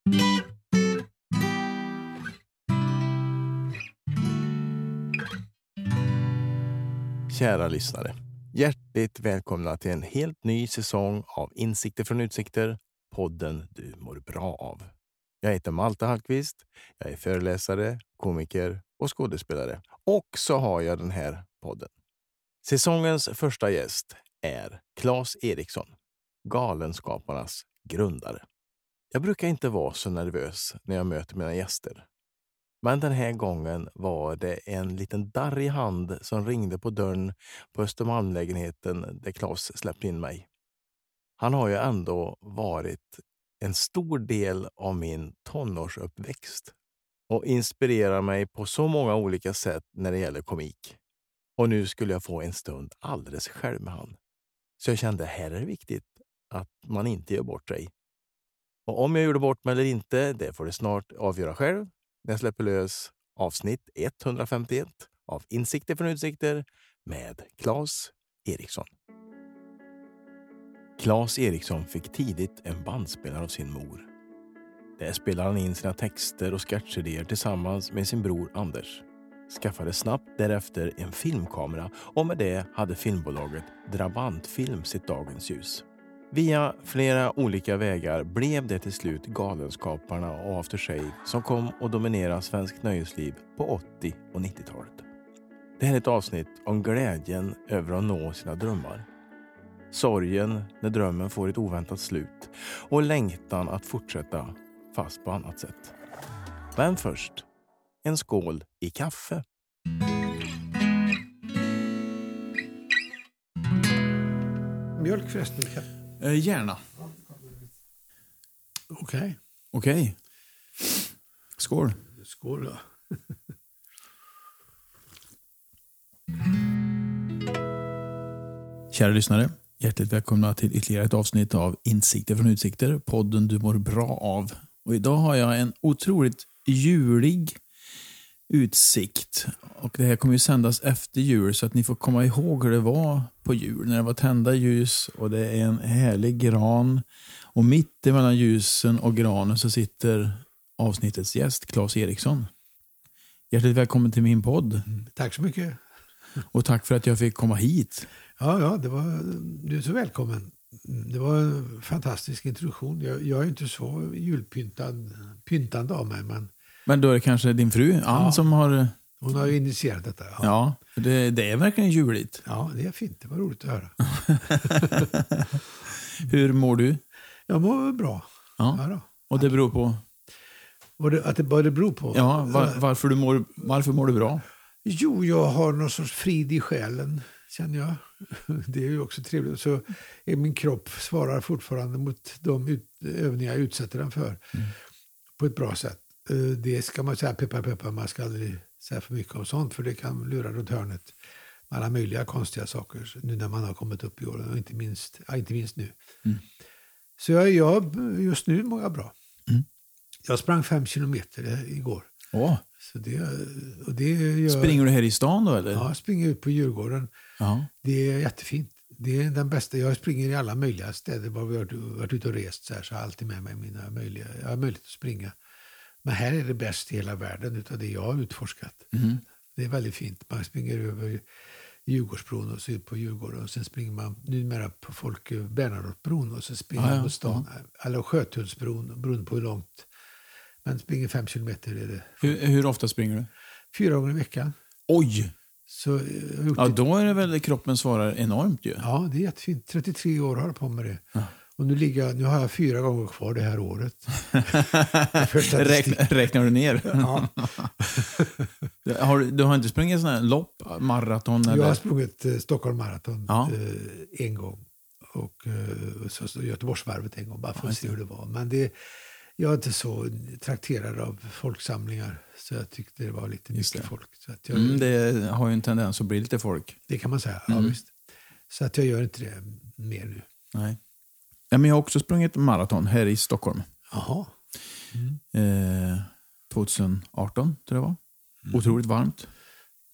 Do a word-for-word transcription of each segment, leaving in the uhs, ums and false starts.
Kära lyssnare, hjärtligt välkomna till en helt ny säsong av Insikter från Utsikter, podden du mår bra av. Jag heter Malte Hallqvist, jag är föreläsare, komiker och skådespelare. Och så har jag den här podden. Säsongens första gäst är Claes Eriksson, Galenskaparnas grundare. Jag brukar inte vara så nervös när jag möter mina gäster. Men den här gången var det en liten darrig hand som ringde på dörren på Östermalmslägenheten där Claes släppte in mig. Han har ju ändå varit en stor del av min tonårsuppväxt och inspirerar mig på så många olika sätt när det gäller komik. Och nu skulle jag få en stund alldeles själv med han. Så jag kände, här är det viktigt att man inte gör bort sig. Och om jag gjorde bort mig eller inte, det får det snart avgöra själv. När jag släpper lös avsnitt etthundrafemtioett av Insikter från Utsikter med Claes Eriksson. Claes Eriksson fick tidigt en bandspelare av sin mor. Där spelade han in sina texter och sketchidéer tillsammans med sin bror Anders. Skaffade snabbt därefter en filmkamera och med det hade filmbolaget Drabantfilm sitt dagens ljus. Via flera olika vägar blev det till slut Galenskaparna och After Shave som kom att dominera svensk nöjesliv på åttio- och nittiotalet. Det här är ett avsnitt om glädjen över att nå sina drömmar. Sorgen när drömmen får ett oväntat slut och längtan att fortsätta fast på annat sätt. Men först, en skål i kaffe. Mjölk förresten. Eh, gärna. Okej. Okay. Okej. Okay. Skål. Skål då. Kära lyssnare, hjärtligt välkomna till ytterligare ett avsnitt av Insikter från Utsikter, podden du mår bra av. Och idag har jag en otroligt julig utsikt. Och det här kommer ju sändas efter jul så att ni får komma ihåg hur det var på jul. När det var tända ljus och det är en härlig gran. Och mitt emellan ljusen och granen så sitter avsnittets gäst, Claes Eriksson. Hjärtligt välkommen till min podd. Mm, tack så mycket. Och tack för att jag fick komma hit. Ja, ja, det var, du är så välkommen. Det var en fantastisk introduktion. Jag, jag är inte så julpyntad pyntande av mig, men... Men då är det kanske din fru, Ann, ja, som har... Hon har ju initierat detta. Ja, ja det, det är verkligen juligt. Ja, det är fint. Det var roligt att höra. Hur mår du? Jag mår bra. Ja. Ja då. Och det beror på? Vad det, att det, vad det beror på? Ja, var, varför, du mår, varför mår du bra? Jo, jag har någon sorts frid i själen, känner jag. Det är ju också trevligt. Så är min kropp svarar fortfarande mot de ut, övningar jag utsätter den för. Mm. På ett bra sätt. Det ska man säga, peppar peppar, man ska aldrig säga för mycket om sånt, för det kan lura runt hörnet med alla möjliga konstiga saker nu när man har kommit upp i åren, och inte minst, ja, inte minst nu. Mm. Så jag, jag, just nu mår jag bra. Mm. Jag sprang fem kilometer igår. Åh. Så det, och det gör, springer du här i stan då eller? Ja, jag springer ut på Djurgården. Ja. Det är jättefint. Det är den bästa. Jag springer i alla möjliga städer. Var vi har varit ute och rest så här, så har jag alltid med mig mina möjliga, jag har möjlighet att springa. Men här är det bäst i hela världen utav det jag har utforskat. Mm. Det är väldigt fint. Man springer över Djurgårdsbron och så ut på Djurgården. Och sen springer man numera på Folk Bernadotbron och så springer man ja, ja, på stan. Ja. Eller Sjötullsbron, beroende på hur långt. Men springer fem kilometer är det. Hur, hur ofta springer du? Fyra gånger i veckan. Oj! Så, ja, då är det väl kroppen svarar enormt ju. Ja, det är jättefint. trettiotre år har jag på med det. Ja. Och nu, ligger, nu har jag fyra gånger kvar det här året. Räknar, räknar du ner? Ja. har, du har inte sprungit sån här lopp, maraton? Eller? Jag har sprungit eh, Stockholm maraton ja. eh, en gång. Och eh, så, så Göteborgsvarvet en gång, bara för att se hur det var. Men det, jag är inte så trakterad av folksamlingar. Så jag tyckte det var lite mycket folk. Så att jag, mm, det har ju en tendens att bli lite folk. Det kan man säga, mm. ja visst. Så att jag gör inte det mer nu. Nej. Ja, men jag har också sprungit maraton här i Stockholm. Jaha. Mm. Eh, tjugoarton tror jag var. Mm. Otroligt varmt.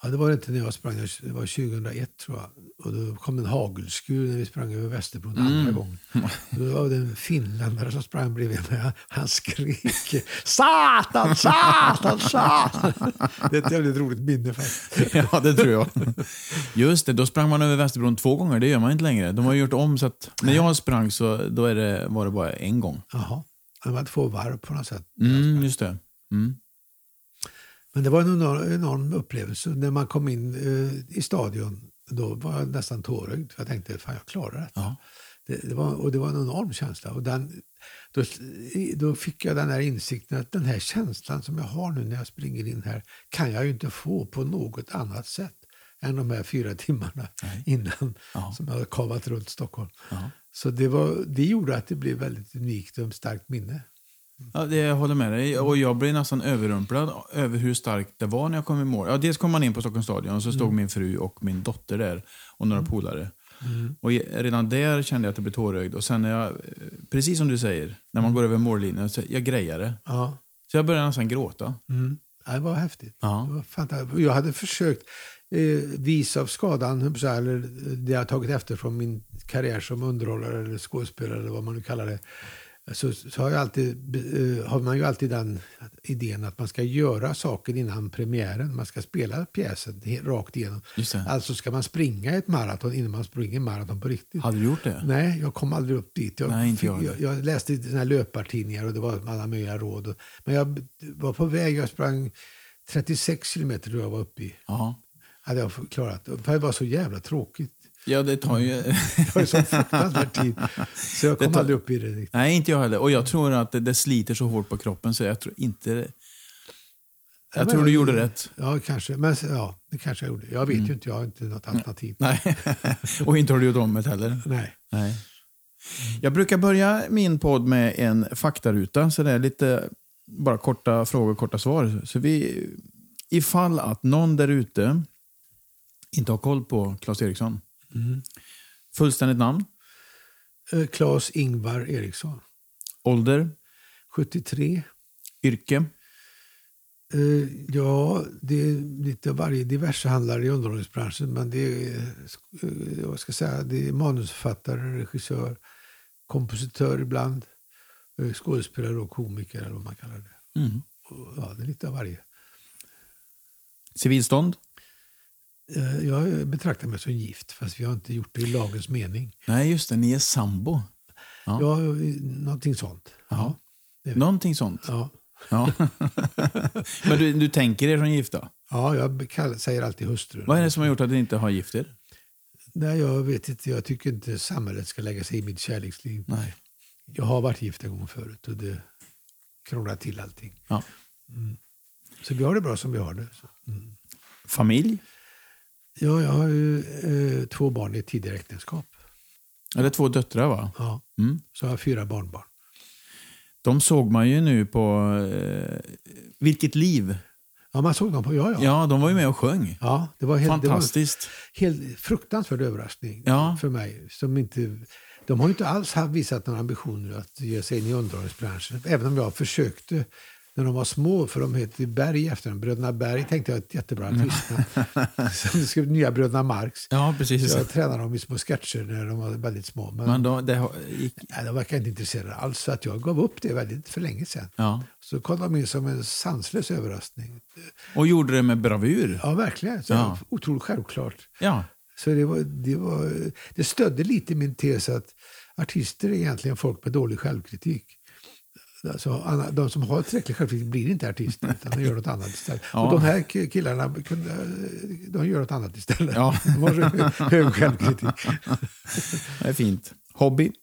Ja, det var det inte när jag sprang. Det var tjugohundraett tror jag. Och då kom en hagelskur när vi sprang över Västerbron mm. andra gången. Och då var det en finländare som sprang bredvid mig. Han skrek Satan, Satan, Satan. Det är ett väldigt roligt minne faktiskt. Ja, det tror jag. Just det, då sprang man över Västerbron två gånger. Det gör man inte längre. De har gjort om så att när jag sprang så då är det, var det bara en gång. Jaha, det var två varv på något sätt. Mm, just det. Mm. Men det var en enorm, enorm upplevelse. När man kom in eh, i stadion, då var jag nästan tårögd. Jag tänkte, fan jag klarar det. Ja. Det, det var, och det var en enorm känsla. Och den, då, då fick jag den här insikten att den här känslan som jag har nu när jag springer in här kan jag ju inte få på något annat sätt än de här fyra timmarna Nej. innan ja. som jag hade kavat runt Stockholm. Ja. Så det, var, det gjorde att det blev väldigt unikt och ett starkt minne. Ja, det jag håller med dig. Och jag blev nästan överrumplad över hur starkt det var när jag kom i mål. Ja, dels kom man in på Stockholms stadion och så stod mm. min fru och min dotter där och några mm. polare. Mm. Och redan där kände jag att det blev tårögd. Och sen när jag, precis som du säger, när man går över mållinjen, så jag grejade. Ja. Så jag började nästan gråta. Mm. Ja, det var häftigt. Ja. Det var fantastiskt. Jag hade försökt eh, visa av skadan, eller det jag tagit efter från min karriär som underhållare eller skådespelare eller vad man nu kallar det. Så, så har, jag alltid, uh, har man ju alltid den idén att man ska göra saker innan premiären. Man ska spela pjäsen rakt igenom. Alltså ska man springa ett maraton innan man springer maraton på riktigt. Hade du gjort det? Nej, jag kom aldrig upp dit. Jag, Nej, inte jag. jag, jag läste i såna här löpartidningar och det var alla möjliga råd. Och, men jag var på väg, jag sprang trettiosex kilometer då jag var uppe i. Aha. Hade jag klarat. För det var så jävla tråkigt. Ja, det tar ju... det var ju så fruktansvärt tid. Så jag kom tar... aldrig upp i det riktigt. Nej, inte jag heller. Och jag tror att det, det sliter så hårt på kroppen så jag tror inte... Jag ja, tror men, du gjorde rätt. Ja, kanske. Men ja, det kanske jag gjorde. Jag vet mm. ju inte, jag har inte något alternativ. Nej, och inte har du gjort om det heller. Nej. Nej. Jag brukar börja min podd med en faktaruta. Så det är lite bara korta frågor, korta svar. Så vi... Ifall att någon där ute inte har koll på Claes Eriksson. Mm. Fullständigt namn? Uh, Claes Ingvar Eriksson. Ålder? sjuttiotre. Yrke? Uh, ja, det är lite varje diverse handlare i underhållningsbranschen. Men det är, uh, vad ska jag säga, det är manusförfattare, regissör, kompositör ibland. Uh, skådespelare och komiker eller vad man kallar det. Mm. Och, ja, det är lite av varje. Civilstånd? Jag betraktar mig som gift, fast vi har inte gjort det i lagens mening. Nej, just det. Ni är sambo. Ja, ja någonting sånt. Ja, någonting sånt? Ja. ja. Men du, du tänker er som gifta? Ja, jag kallar, säger alltid hustru. Vad är det som har gjort att ni inte har gift er? Nej, jag vet inte. Jag tycker inte samhället ska lägga sig i mitt kärleksliv. Nej. Jag har varit gift en gång förut och det krånglar till allting. Ja. Mm. Så vi har det bra som vi har det. Mm. Familj? Ja, jag har ju eh, två barn i ett tidigare äktenskap. Eller två döttrar, va? Ja, mm. Så har jag fyra barnbarn. De såg man ju nu på eh, Vilket liv. Ja, man såg dem på, ja, ja. Ja, de var ju med och sjöng. Ja, det var helt, fantastiskt. Det var helt fruktansvärd överraskning ja. för mig. Som inte, de har ju inte alls visat några ambitioner att ge sig in i underhållningsbranschen. Även om jag försökte när de var små, för de hette Berg efter dem. Bröderna Berg tänkte jag ett jättebra artistnamn. Så det skulle nya Bröderna Marx. Ja, precis. Så jag tränade dem i små sketcher när de var väldigt små. Men, Men då, det gick... nej, de verkar inte intresserade alls. Så att jag gav upp det väldigt för länge sedan. Ja. Så kom de in som en sanslös överraskning. Och gjorde det med bravur. Ja, verkligen. Så ja. Otroligt självklart. Ja. Så det, var, det, var, det stödde lite min tes att artister är egentligen folk med dålig självkritik. Alltså, de som har tillräcklig självkritik blir inte artister utan de gör något annat istället. Ja. Och de här killarna de gör något annat istället. Ja. De har hög självkritik. Det är fint. Hobby?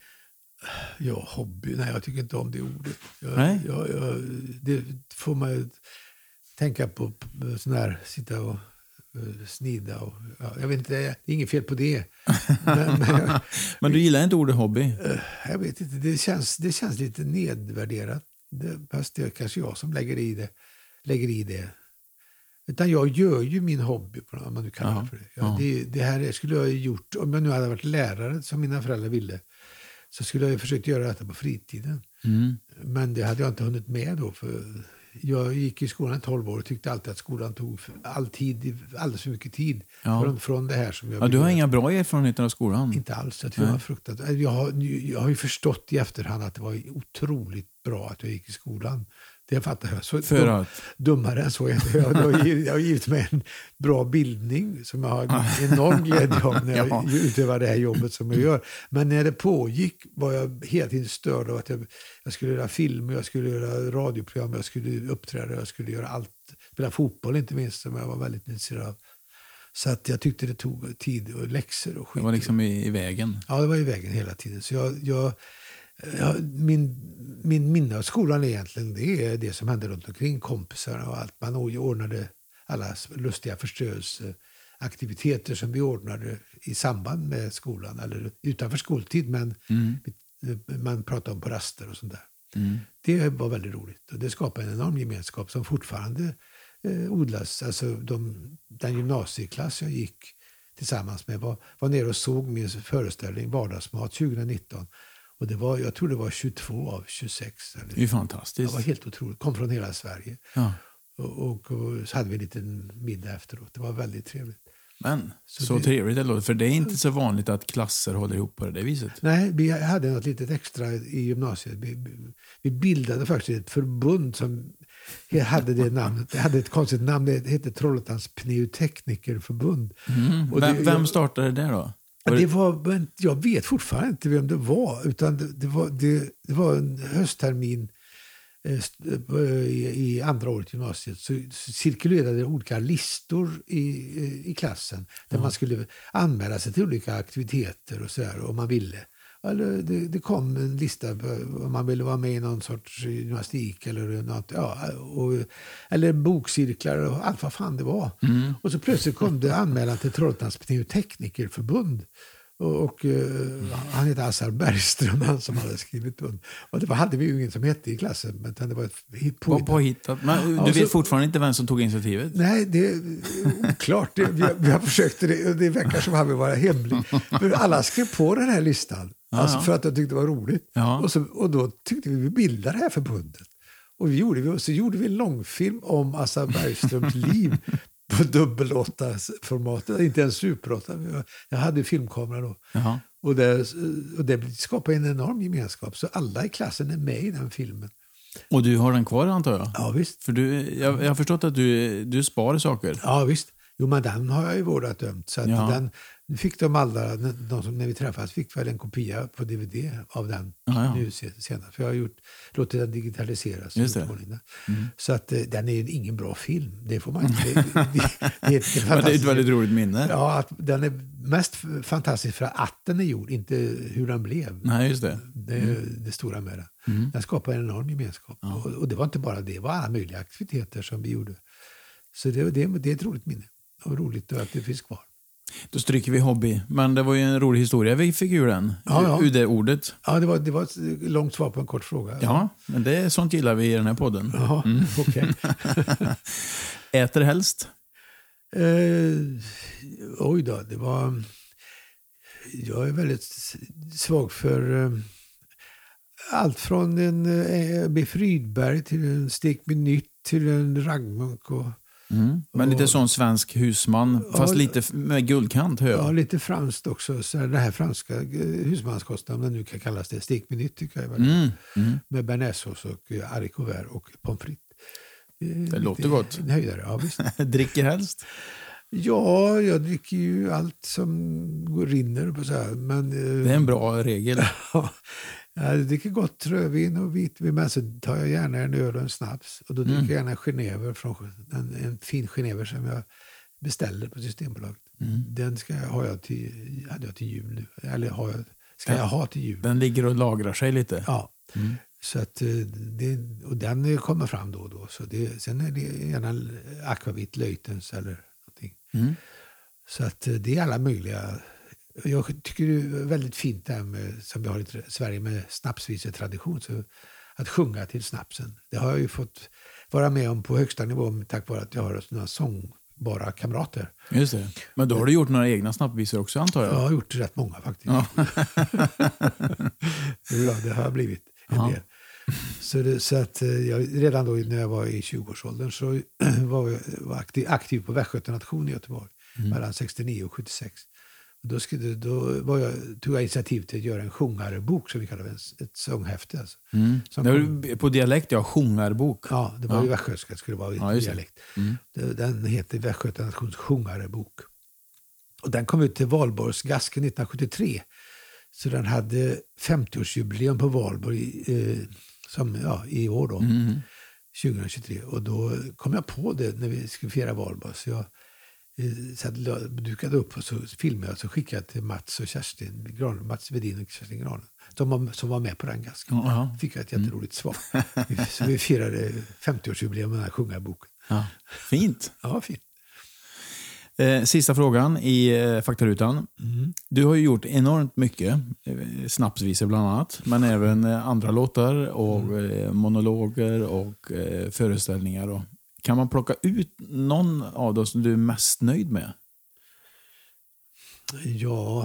Ja, hobby. Nej, jag tycker inte om det ordet. Jag, Nej. Jag, jag, det får man tänka på, sån här, sitta och snida. Och, ja, jag vet inte, det är inget fel på det. Men, men, men du gillar inte ordet hobby? Jag vet inte, det känns, det känns lite nedvärderat. Det, fast det är kanske jag som lägger i det. Lägger i det. Utan jag gör ju min hobby, om man nu kallar ja, det för det. Ja, det. Det här skulle jag ha gjort, om jag nu hade varit lärare som mina föräldrar ville, så skulle jag ha försökt göra detta på fritiden. Mm. Men det hade jag inte hunnit med då, för Jag gick i skolan i tolv år och tyckte alltid att skolan tog alltid, alldeles för mycket tid ja. från, från det här som jag... Ja, du har inga bra erfarenheter av skolan? Inte alls. Jag, tror jag, har fruktat. Jag, har, jag har ju förstått i efterhand att det var otroligt bra att jag gick i skolan. Det fattar jag. Så för att? Dummare än så. Jag, jag, har, jag har givit mig en bra bildning som jag har en enorm glädje av när jag ja. utövar det här jobbet som jag gör. Men när det pågick var jag hela tiden störd av att jag, jag skulle göra film, jag skulle göra radioprogram, jag skulle uppträda, jag skulle göra allt. Spela fotboll inte minst, som jag var väldigt intresserad av. Så att jag tyckte det tog tid och läxor och skit. Det var liksom i, i vägen? Ja, det var i vägen hela tiden. Så jag... jag Ja, min, min minne av skolan egentligen, det är det som hände runt omkring, kompisar och allt. Man ordnade alla lustiga förstörelseaktiviteter som vi ordnade i samband med skolan eller utanför skoltid, men mm. man pratade om på raster och sånt där. Mm. Det var väldigt roligt och det skapade en enorm gemenskap som fortfarande eh, odlas. Alltså de, den gymnasieklass jag gick tillsammans med var, var nere och såg min föreställning Vardagsmat tjugonitton. Och det var, jag tror det var tjugotvå av tjugosex. Eller, det är fantastiskt. Det var helt otroligt. Kom från hela Sverige. Ja. Och, och, och så hade vi en liten middag efteråt. Det var väldigt trevligt. Men, så, så det, trevligt det låter. För det är inte så vanligt att klasser håller ihop på det viset. Nej, vi hade något litet extra i gymnasiet. Vi, vi bildade faktiskt ett förbund som hade det namnet. Det hade ett konstigt namn. Det hette Trollhättans pneuteknikerförbund. Mm. Och det, vem, vem startade det då? Det var, jag vet fortfarande inte vem det var, utan det, det, var, det, det var en hösttermin eh, i, i andra året i gymnasiet, så, så cirkulerade olika listor i, i klassen där mm. man skulle anmäla sig till olika aktiviteter och så där, om man ville. Eller det, det kom en lista om man ville vara med i någon sorts gymnastik eller något, ja, och, eller bokcirklar och allt vad fan det var. Mm. Och så plötsligt kom det anmälan till Trollhättans pneuteknikerförbund. Och, och uh, han heter Assar Bergström, han som hade skrivit under. Och det var, hade vi ju ingen som hette i klassen, men det var ett påhittat. påhittat. Men du ja, vet så, fortfarande inte vem som tog initiativet? Nej, det är oklart. Det, vi, har, vi har försökt det, och det verkar som att han vill vara hemlig. Men alla skrev på den här listan. Alltså ja, ja. För att jag tyckte det var roligt. Ja. Och, så, och då tyckte vi vi bildade det här förbundet. Och, vi gjorde, och så gjorde vi en långfilm om Assar Bergströms liv på dubbel åtta formatet. Inte en super åtta. Jag hade filmkamera då. Ja. Och, det, och det skapade en enorm gemenskap. Så alla i klassen är med i den filmen. Och du har den kvar antar jag? Ja visst. För du, jag, jag har förstått att du, du sparar saker. Ja visst. Jo, men den har jag ju vårdat ömt. Så att ja. den fick de alla, de som när vi träffades fick väl en kopia på D V D av den ja, ja. nu senare. För jag har gjort, låtit den digitaliseras. Just det. Mm. Så att den är ingen bra film. Det får man inte. Det, det, det, är ett men det är ett väldigt roligt minne. Ja, att den är mest fantastisk för att den är gjord, inte hur den blev. Nej, just det. Det är mm. det stora med den. Mm. Den skapar en enorm gemenskap. Ja. Och, och det var inte bara det, det var alla möjliga aktiviteter som vi gjorde. Så det, det, det är ett roligt minne. Och roligt att det finns kvar. Då stryker vi hobby. Men det var ju en rolig historia vi fick ur den. Ja, ja. Ur det ordet. Ja, det var, det var ett långt svar på en kort fråga. Ja, men det är sånt gillar vi i den här podden. Ja, mm. okej. Okay. Äter helst? Eh, oj då, det var... Jag är väldigt svag för eh, allt från en eh, Biff Rydberg till en stek med nytt till en raggmunk och Mm. Men och, lite sån svensk husman, fast ja, lite med guldkant hör jag. Ja, lite franskt också. Så det här franska husmanskosten, om det nu kan kallas det, stek med nytt tycker jag är väldigt mm. mm. med bearnaisesås och haricots verts och pommes frites. Det, det låter gott. En höjdare, ja visst. Dricker helst? Ja, jag dricker ju allt som går rinner på så här, men det är en bra regel. Jag dricker gott rödvin och vitvin, men så tar jag gärna en öl och en snaps. Och då dricker mm. jag gärna genever från en, en fin genever som jag beställer på Systembolaget. Mm. Den ska jag, har jag till, hade jag till jul nu. Eller har jag, ska jag ha till jul. Den ligger och lagrar sig lite. Ja, mm. så att det, och den kommer fram då och då. Så det, sen är det gärna akvavit, löjtens eller någonting. Mm. Så att det är alla möjliga... Jag tycker det är väldigt fint det här med, som vi har i Sverige med snapsvisetradition, så att sjunga till snapsen. Det har jag ju fått vara med om på högsta nivå tack vare att jag har några sångbara kamrater. Just det. Men då har du gjort några egna snappvisor också antar jag? Jag har gjort rätt många faktiskt. Ja. Ja, det har blivit en ja. del. Så, det, så att jag, redan då när jag var i tjugoårsåldern så var jag var aktiv, aktiv på Västgötanation i Göteborg mm. mellan sextionio och sjuttiosex. Då, skulle, då var jag, tog jag initiativ till att göra en sjungarbok som vi kallar det, ett sånghäfte. Alltså. Mm. Det var på dialekt, ja, sjungarbok. Ja, det var ja. ju västgötska, skulle det vara ja, dialekt. Mm. Den heter Västgötanations sjungarbok. Och den kom ut till Valborgs Gaske nittonhundrasjuttiotre. Så den hade femtioårsjubileum på Valborg eh, som, ja, i år då, mm. tjugohundratjugotre. Och då kom jag på det när vi skulle fira Valborg. Så jag Så jag dukade upp och så filmade jag och så skickade jag till Mats och Kerstin Gran, Mats Vedin och Kerstin Gran. De var, som var med på den gasken. Uh-huh. Fick jag ett jätteroligt svar. Så vi firade femtioårsjubileum med den här sjungarboken. Ja. Fint. Ja, fint. Eh, sista frågan i eh, faktarutan. Mm. Du har ju gjort enormt mycket. Eh, snapsvisor bland annat. Men även eh, andra låtar och mm. eh, monologer och eh, föreställningar och kan man plocka ut någon av dem som du är mest nöjd med? Ja,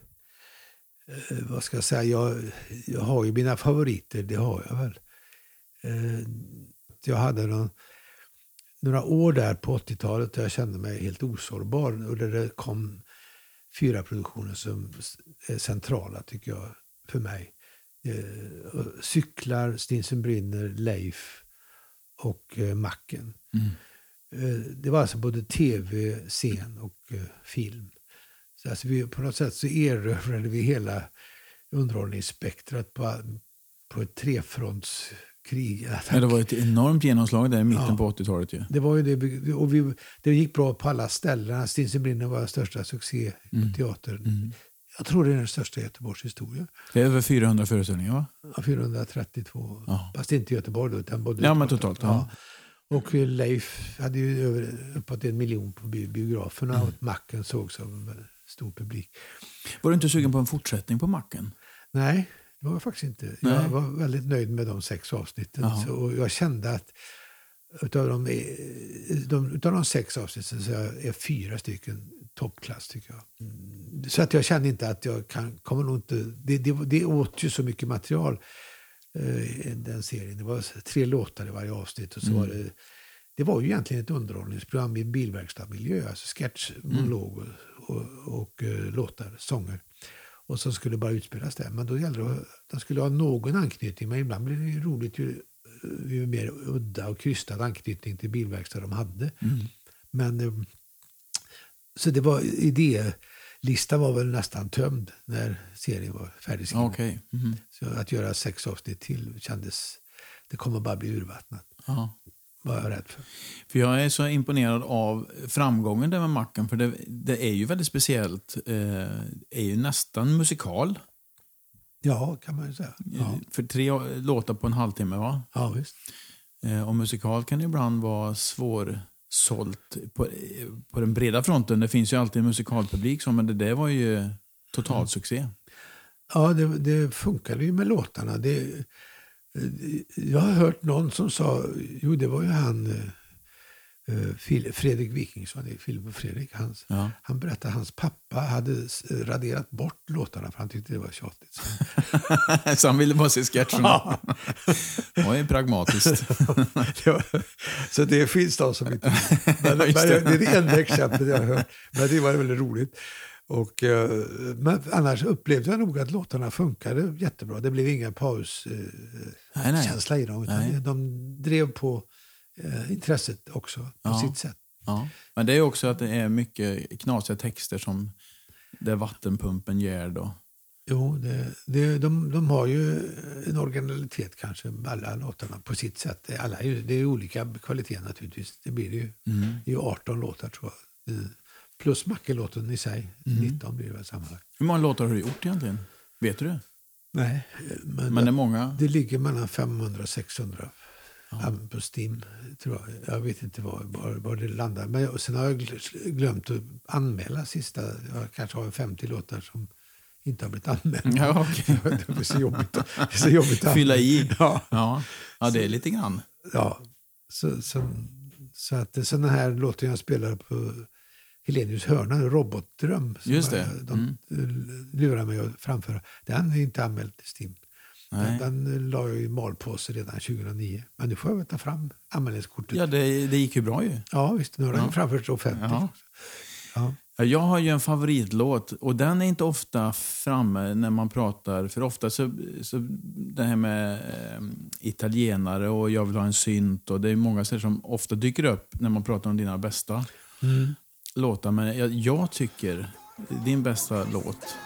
eh, vad ska jag säga? Jag, jag har ju mina favoriter, det har jag väl. Eh, jag hade någon, några år där på åttiotalet där jag kände mig helt osårbar. Och där det kom fyra produktioner som är centrala, tycker jag, för mig. Eh, Cyklar, Stinsen brinner, Leif och eh, Macken. Mm. Eh, det var alltså både tv, scen och eh, film. Så alltså vi, på något sätt så erövrade vi hela underhållningsspektrat på, på ett trefrontskrig. Ja, det var ett enormt genomslag där i mitten ja. på åttiotalet. Ja. Det var ju det, och vi, det gick bra på alla ställen. Stinsen brinner var den största succé mm. på teatern. Mm. Jag tror det är den största Göteborgs historia. Det är över fyrahundra föreställningar, va? Ja, fyrahundratrettiotvå. Ja. Fast inte i Göteborg då, utan både ja, men totalt. Ja. Ja. Och Leif hade ju över, uppåt en miljon på bi- biograferna mm. och Macken sågs av en stor publik. Var du inte sugen på en fortsättning på Macken? Nej, det var jag faktiskt inte. Nej. Jag var väldigt nöjd med de sex avsnitten. Så, och jag kände att utav de, de, utav de sex avsnitten så är fyra stycken toppklass, tycker jag. Så att jag kände inte att jag kan, kommer nog inte, det, det, det åt ju så mycket material eh, den serien. Det var tre låtar i varje avsnitt och så mm. var det, det var ju egentligen ett underhållningsprogram i en bilverkstadsmiljö, alltså sketch, monolog och, och, och uh, låtar, sånger. Och så skulle det bara utspelas där. Men då gällde det att de skulle ha någon anknytning, men ibland blev det ju roligt ju, ju mer udda och krystad anknytning till bilverkstad de hade. Mm. Men eh, så det var, idélistan var väl nästan tömd när serien var färdig. Okay. Mm-hmm. Så att göra sex avsnitt till kändes, det kommer bara bli urvattnat. Ja. Var jag rädd för. För jag är så imponerad av framgången där med Macken, för det, det är ju väldigt speciellt. Eh, är ju nästan musikal. Ja, kan man ju säga. Ja. För tre låtar på en halvtimme, va? Ja, visst. Eh, och musikal kan ibland vara svår sålt på, på den breda fronten. Det finns ju alltid en musikalpublik som, men det där var ju total succé. Ja, det, det funkade ju med låtarna. Det, jag har hört någon som sa, jo det var ju han uh, Fredrik Wikingsson i Filip och Fredrik. Hans, ja. Han berättade att hans pappa hade raderat bort låtarna för han tyckte det var tjatigt. Så, så han ville bara se sketcherna. Ja. Det var ju pragmatiskt. Ja, så det finns de som inte... Men, men, det är det enda exemplet jag har hört. Men det var väldigt roligt. Och, men annars upplevde jag nog att låtarna funkade jättebra. Det blev ingen pauskänsla eh, i dem. Utan de drev på eh, intresset också på ja. sitt sätt. Ja. Men det är också att det är mycket knasiga texter som det vattenpumpen ger då. Jo, det, det, de, de har ju en originalitet kanske, alla låtarna på sitt sätt. Alla är ju, det är olika kvalitet naturligtvis. Det blir det ju. Mm. Det är ju arton låtar tror jag. Det, plus Mackelåten i sig. Mm. nitton blir det väl sammanlagt. Hur många låtar har du gjort egentligen? Vet du det? Nej. Men, men det är många? Det ligger mellan femhundra och sexhundra. Ja. På Steam, tror jag. Jag vet inte var, var, var det landar. Men jag, sen har jag glömt att anmäla sista. Jag kanske har femtio låtar som inte har blivit anmälda. Ja, okay. Det är så jobbigt, det är så jobbigt att fylla i. Ja. Ja. Ja, det är lite grann. Ja. Så, så, så att det är sådana här låtar jag spelar på Helenius hörna, Robotdröm. Just det. De mm. lurar mig att framföra. Den är inte anmäld till Steam. Den, den la jag i malpåse redan tjugohundranio. Men nu får jag väl ta fram anmälningskortet. Ja, det, det gick ju bra ju. Ja, visst. Nu har den Ja. framförts offentligt. Ja. Ja. Ja, jag har ju en favoritlåt och den är inte ofta framme när man pratar. För ofta så, så det här med eh, italienare och jag vill ha en synt och det är många saker som ofta dyker upp när man pratar om dina bästa Mm. låtar. Men jag, jag tycker din bästa låt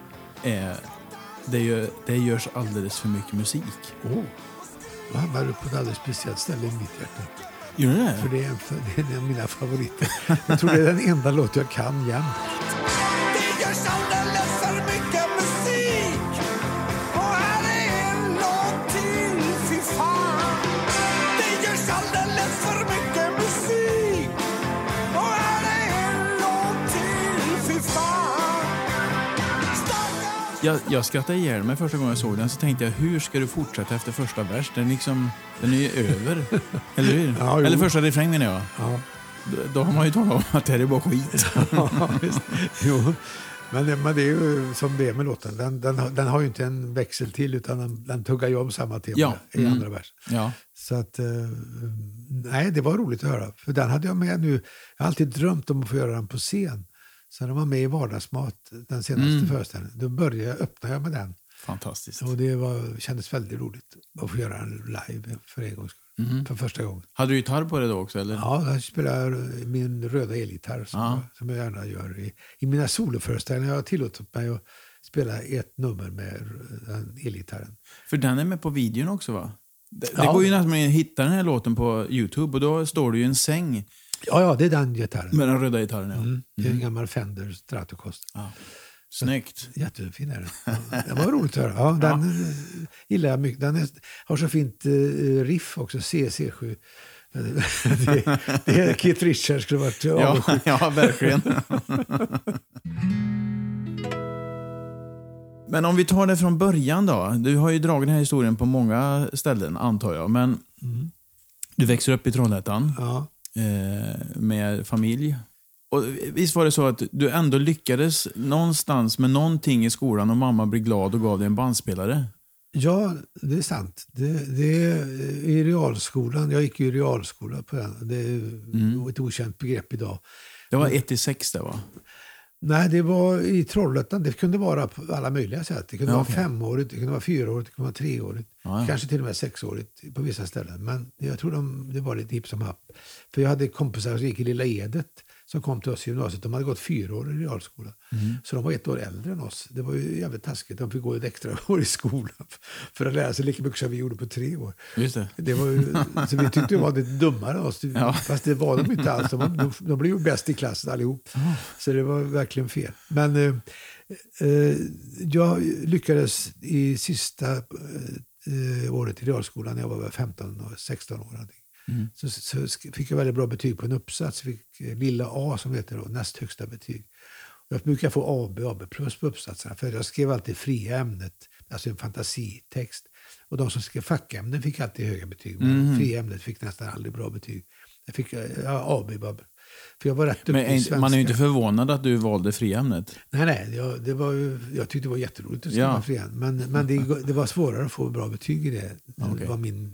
är det, gör, det görs alldeles för mycket musik. Oh. Då hamnar du på ett alldeles speciellt ställe i mitt hjärta. Gör du det? För det är, en, det är en av mina favoriter. Jag tror det är den enda låt jag kan jämt. Det görs alldeles för mycket musik. Och här är en låt till, fy fan. Det görs alldeles för mycket musik. Och här är en låt till, fy fan. Stackars. Jag, jag skrattade ihjäl mig första gången jag såg den, så tänkte jag, hur ska du fortsätta efter första vers? Den, liksom, den är ju över, eller hur? Ja, jo. Eller första refräng menar jag. Ja. Då, då har man ju talat om att det här är bara skit. Ja, visst. Jo. Men, det- men det är ju som det är med låten. Den, den, har- den har ju inte en växel till utan den, den tuggar ju om samma tema Ja. i Mm. andra vers. Ja. Så att, eh, nej, det var roligt att höra. För den hade jag med nu. Jag har alltid drömt om att få göra den på scen. Så när den var med i Vardagsmat, den senaste Mm. föreställningen, då började jag, öppnade jag med den. Fantastiskt. Och det var, kändes väldigt roligt att få göra den live för en gångs skull. Mhm. För första gången. Hade du gitarr på det då också? Eller? Ja, jag spelar min röda elgitarr som, Ja. jag, som jag gärna gör. I, i mina soloföreställningar har jag tillåtit mig att spela ett nummer med den elgitarren. För den är med på videon också, va? Det, det Ja. går ju nästan att hitta den här låten på YouTube och då står det ju en säng Ja, ja, det är den gitarren. med den röda gitarren. Ja. Mm. Det är en gammal Fender Stratocaster. Ja. Snyggt. Jättefin är den. Ja, det var roligt att höra. Ja, den eh, gillar jag mycket. Den är, har så fint eh, riff också, C C sju. det, det är Keith Richards skulle varit Ja, avundsjuk. ja, verkligen. Men om vi tar det från början då. Du har ju dragit den här historien på många ställen, antar jag. Men Mm. du växer upp i Trollhättan Ja. eh, med familj. Och visst var det så att du ändå lyckades någonstans med någonting i skolan och mamma blev glad och gav dig en bandspelare? Ja, det är sant. Det, det är i realskolan. Jag gick ju i realskola på den. Det är Mm. ett okänt begrepp idag. Det var ett till sex där, va? Nej, det var i Trollhättan. Det kunde vara på alla möjliga sätt. Det kunde Ja, vara okej. femårigt, det kunde vara fyraårigt, det kunde vara treårigt. Ja, ja. Kanske till och med sexårigt på vissa ställen. Men jag tror de, det var lite hipp som happ. För jag hade kompisar som gick i Lilla Edet som kom till oss i gymnasiet. De hade gått fyra år i realskola. Mm. Så de var ett år äldre än oss. Det var ju jävligt taskigt. De fick gå ett extra år i skolan för att lära sig lika mycket som vi gjorde på tre år. Just det. Det var ju, så vi tyckte de var lite dummare än oss. Ja. Fast det var de inte alls. De, var, de, de blev ju bäst i klassen allihop. Så det var verkligen fel. Men eh, eh, jag lyckades i sista eh, året i realskolan när jag var femton och sexton år. Någonting. Mm. Så, så fick jag väldigt bra betyg på en uppsats. Fick eh, lilla A som heter då, näst högsta betyg. Och jag brukar få A B, A B plus på uppsatserna. För jag skrev alltid fria ämnet, alltså en fantasitext. Och de som skrev fackämnen fick alltid höga betyg. Men Mm. fria ämnet fick nästan aldrig bra betyg. Jag fick ja, A B bara. För jag var rätt duktig Men i är- svenska. man är ju inte förvånad att du valde friämnet. Nej, nej. Jag, det var ju, jag tyckte det var jätteroligt att skriva Ja. fria. Men, men det, det var svårare att få bra betyg i det. Det Okej. var min,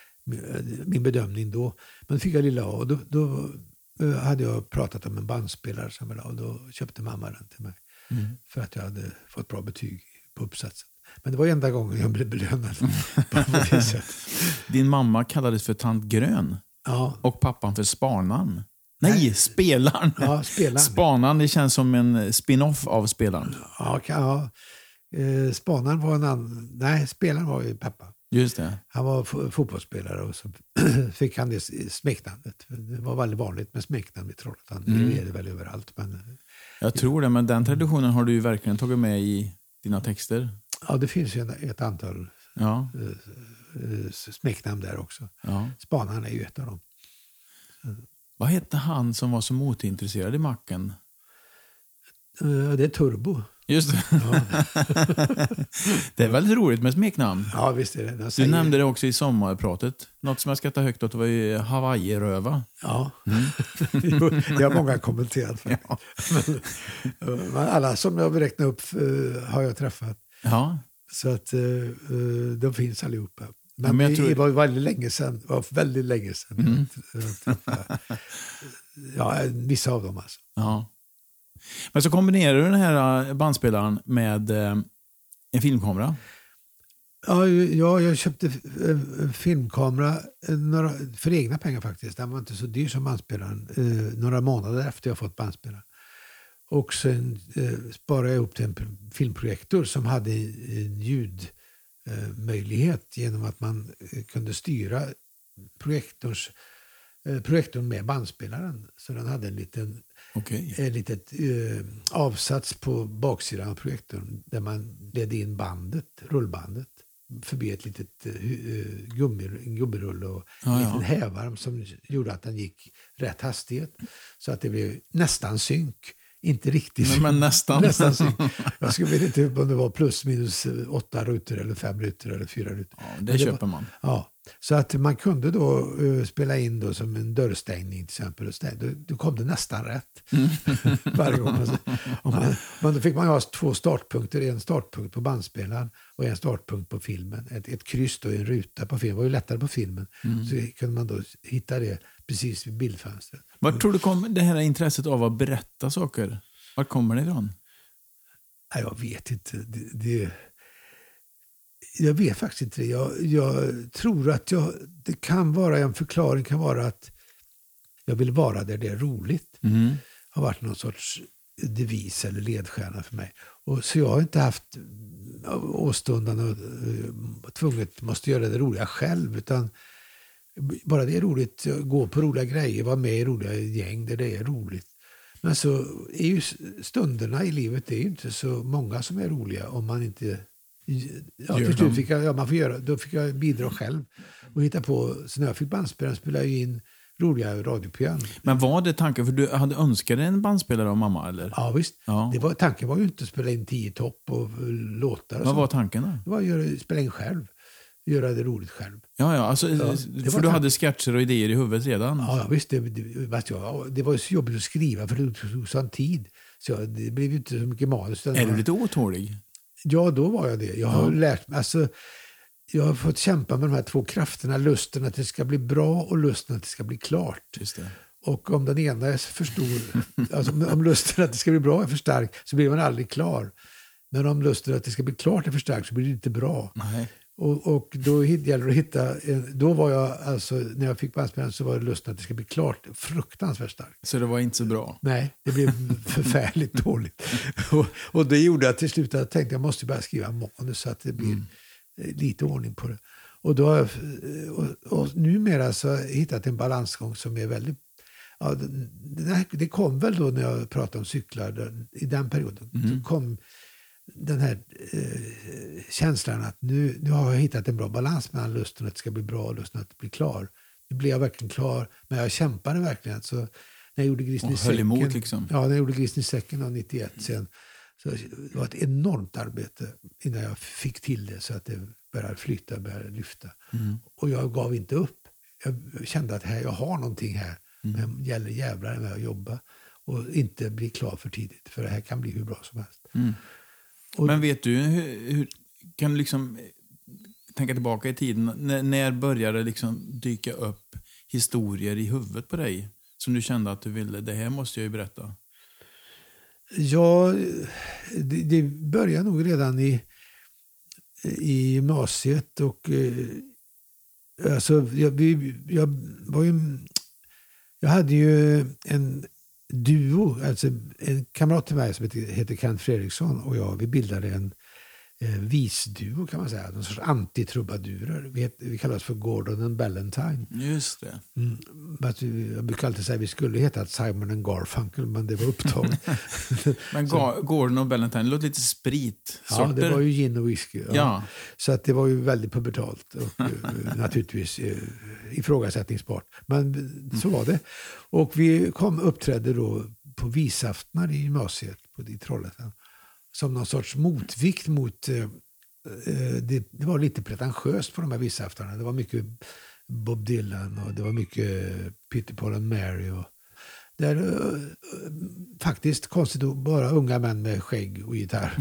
min bedömning då. Men fick jag lilla A. Och då, då eh, hade jag pratat om en bandspelare som jag la, och då köpte mamma den till mig. Mm. För att jag hade fått bra betyg på uppsatsen. Men det var enda gången jag blev belönad på det sättet. Din mamma kallades för tant Grön Ja, och pappan för Spanaren. Nej, Nej. Spelaren. ja spelaren. Spanaren, det känns som en spin-off av Spelaren. Ja, kan, ja. Eh, Spanaren var en annan. Nej, spelaren var ju pappa. Just det. Han var f- fotbollsspelare och så fick han det s- smeknamnet. Det var väldigt vanligt med smeknamn i Trollhättan. Mm. Det är det väl överallt. Men, Jag tror det, men den traditionen har du ju verkligen tagit med i dina texter. ja, det finns ju en, ett antal Ja, eh, smeknamn där också. ja. Spanaren är ju ett av dem. Vad hette han som var så motintresserad i macken? Eh, det är Turbo. Just det. Ja, Det är väldigt roligt med smeknamn. ja visst är det. De Du säger- nämnde det också i sommarpratet. Något som jag ska ta högt åt var ju Hawaii-röva. Ja, jo, det har många kommenterat. För. Men, eh, men alla som jag räknar upp eh, har jag träffat. Ja, Så att uh, de finns allihopa. Men, ja, men det, tror... det var väldigt länge sedan. Det var väldigt länge sedan. Mm. Ja, vissa av dem alltså. Ja. Men så kombinerar du den här bandspelaren med eh, en filmkamera? Ja, ja, jag köpte en filmkamera några, för egna pengar faktiskt. Den var inte så dyr som bandspelaren. Eh, några månader efter jag fått bandspelaren. Och sen eh, sparade jag ihop till en filmprojektor som hade en ljudmöjlighet genom att man eh, kunde styra projektors, eh, projektorn med bandspelaren. Så den hade en liten okay. en litet eh, avsats på baksidan av projektorn där man ledde in bandet, rullbandet, förbi ett litet uh, gummi, en gummirulle och ja, en liten ja. hävarm som gjorde att den gick rätt hastighet. Så att det blev nästan synk. Inte riktigt men, men nästan. nästan synk. Jag skulle vet inte om det var plus minus åtta rutor eller fem rutor eller fyra rutor. Ja, det, det köper var, man. Ja, så att man kunde då uh, spela in då som en dörrstängning till exempel. Och stäng, då, då kom det nästan rätt. Mm. Varje gång. Alltså, man, men då fick man ha två startpunkter. En startpunkt på bandspelaren och en startpunkt på filmen. Ett, ett kryss och en ruta på filmen. Det var ju lättare på filmen. Mm. Så kunde man då hitta det precis vid bildfönstret. Var tror du kom det här intresset av att berätta saker? Var kommer det ifrån? Nej, jag vet inte. Det... det Jag vet faktiskt inte det. Jag, jag tror att jag, det kan vara en förklaring kan vara att jag vill vara där det är roligt. Mm. Det har varit någon sorts devis eller ledstjärna för mig. Och så jag har inte haft åstundan och uh, tvunget måste göra det roliga själv, utan bara det är roligt, gå på roliga grejer, vara med i roliga gäng där det är roligt. Men så är ju stunderna i livet, det är ju inte så många som är roliga om man inte ja, till slut fick jag, ja, man får göra, då fick jag bidra själv och hitta på, så när jag fick bandspelaren spelade jag in roliga radioprogram. Men var det tanken, för du hade önskat en bandspelare av mamma eller? Ja visst, ja. Det var, tanken var ju inte att spela in tio topp och låtar och vad sånt. var tanken då? Det var att göra, spela in själv, göra det roligt själv. Ja, ja, alltså, ja för du hade sketcher och idéer i huvudet redan? Ja, ja visst, det, det, jag, det var ju så jobbigt att skriva för det tog sån tid. Så jag, det blev ju inte så mycket manus. Är du lite otålig? Ja, då var jag det. Jag har ja. lärt mig, alltså, jag har fått kämpa med de här två krafterna, lusten att det ska bli bra och lusten att det ska bli klart. Just det. Och om den ena är för stor, alltså om lusten att det ska bli bra är för stark, så blir man aldrig klar. Men om lusten att det ska bli klart är för stark, så blir det inte bra. Nej. Och, och då gäller det att hitta, då var jag, alltså när jag fick bandspelaren så var det lusten att det ska bli klart fruktansvärt starkt. Så det var inte så bra? Nej, det blev förfärligt dåligt. Och, och det gjorde att till slut jag tänkte jag måste börja skriva manus så att det blir mm. lite ordning på det. Och, då, och, och numera så har jag hittat en balansgång som är väldigt, ja, det, det kom väl då när jag pratade om cyklar, där, i den perioden, mm. så kom den här eh, känslan att nu, nu har jag hittat en bra balans mellan lusten att det ska bli bra och lusten att det blir klar. Nu blir jag verkligen klar, men jag kämpade verkligen. Så när jag gjorde Grisen i säcken, emot, liksom. ja, när jag gjorde Grisen i säcken av nittioett sen, så det var ett enormt arbete innan jag fick till det så att det började flytta, började lyfta. Mm. Och jag gav inte upp. Jag kände att här, jag har någonting här, mm. men det gäller jävlar med att jobba och inte bli klar för tidigt, för det här kan bli hur bra som helst. Mm. Och, men vet du, hur, hur kan du liksom tänka tillbaka i tiden, när, när började det liksom dyka upp historier i huvudet på dig som du kände att du ville, det här måste jag ju berätta? Ja, det, det började nog redan i, i gymnasiet och eh, alltså, jag, vi, jag var ju, jag hade ju en duo, alltså en kamrat till mig som heter, heter Kent Fredriksson och jag, vi bildade en eh, visduo kan man säga, en sorts antitrubadurer. Vi, vi kallas för Gordon and Ballantine. Just det. Mm, jag brukar alltid säga att vi skulle heta Simon and Garfunkel, men det var upptaget. Men Gar- Gordon och Ballantine, det låter lite sprit. Ja, det var ju gin och whisky. Ja. Ja. Så att det var ju väldigt pubertalt och naturligtvis eh, ifrågasättningsbart. Men mm. så var det. Och vi kom uppträdde då på visaftnar i gymnasiet på i Trollhättan. Som någon sorts motvikt mot... Eh, det, det var lite pretentiöst på de här visaftarna. Det var mycket Bob Dylan och det var mycket Peter Paul and Mary och Där uh, faktiskt konstigt nog bara unga män med skägg och gitarr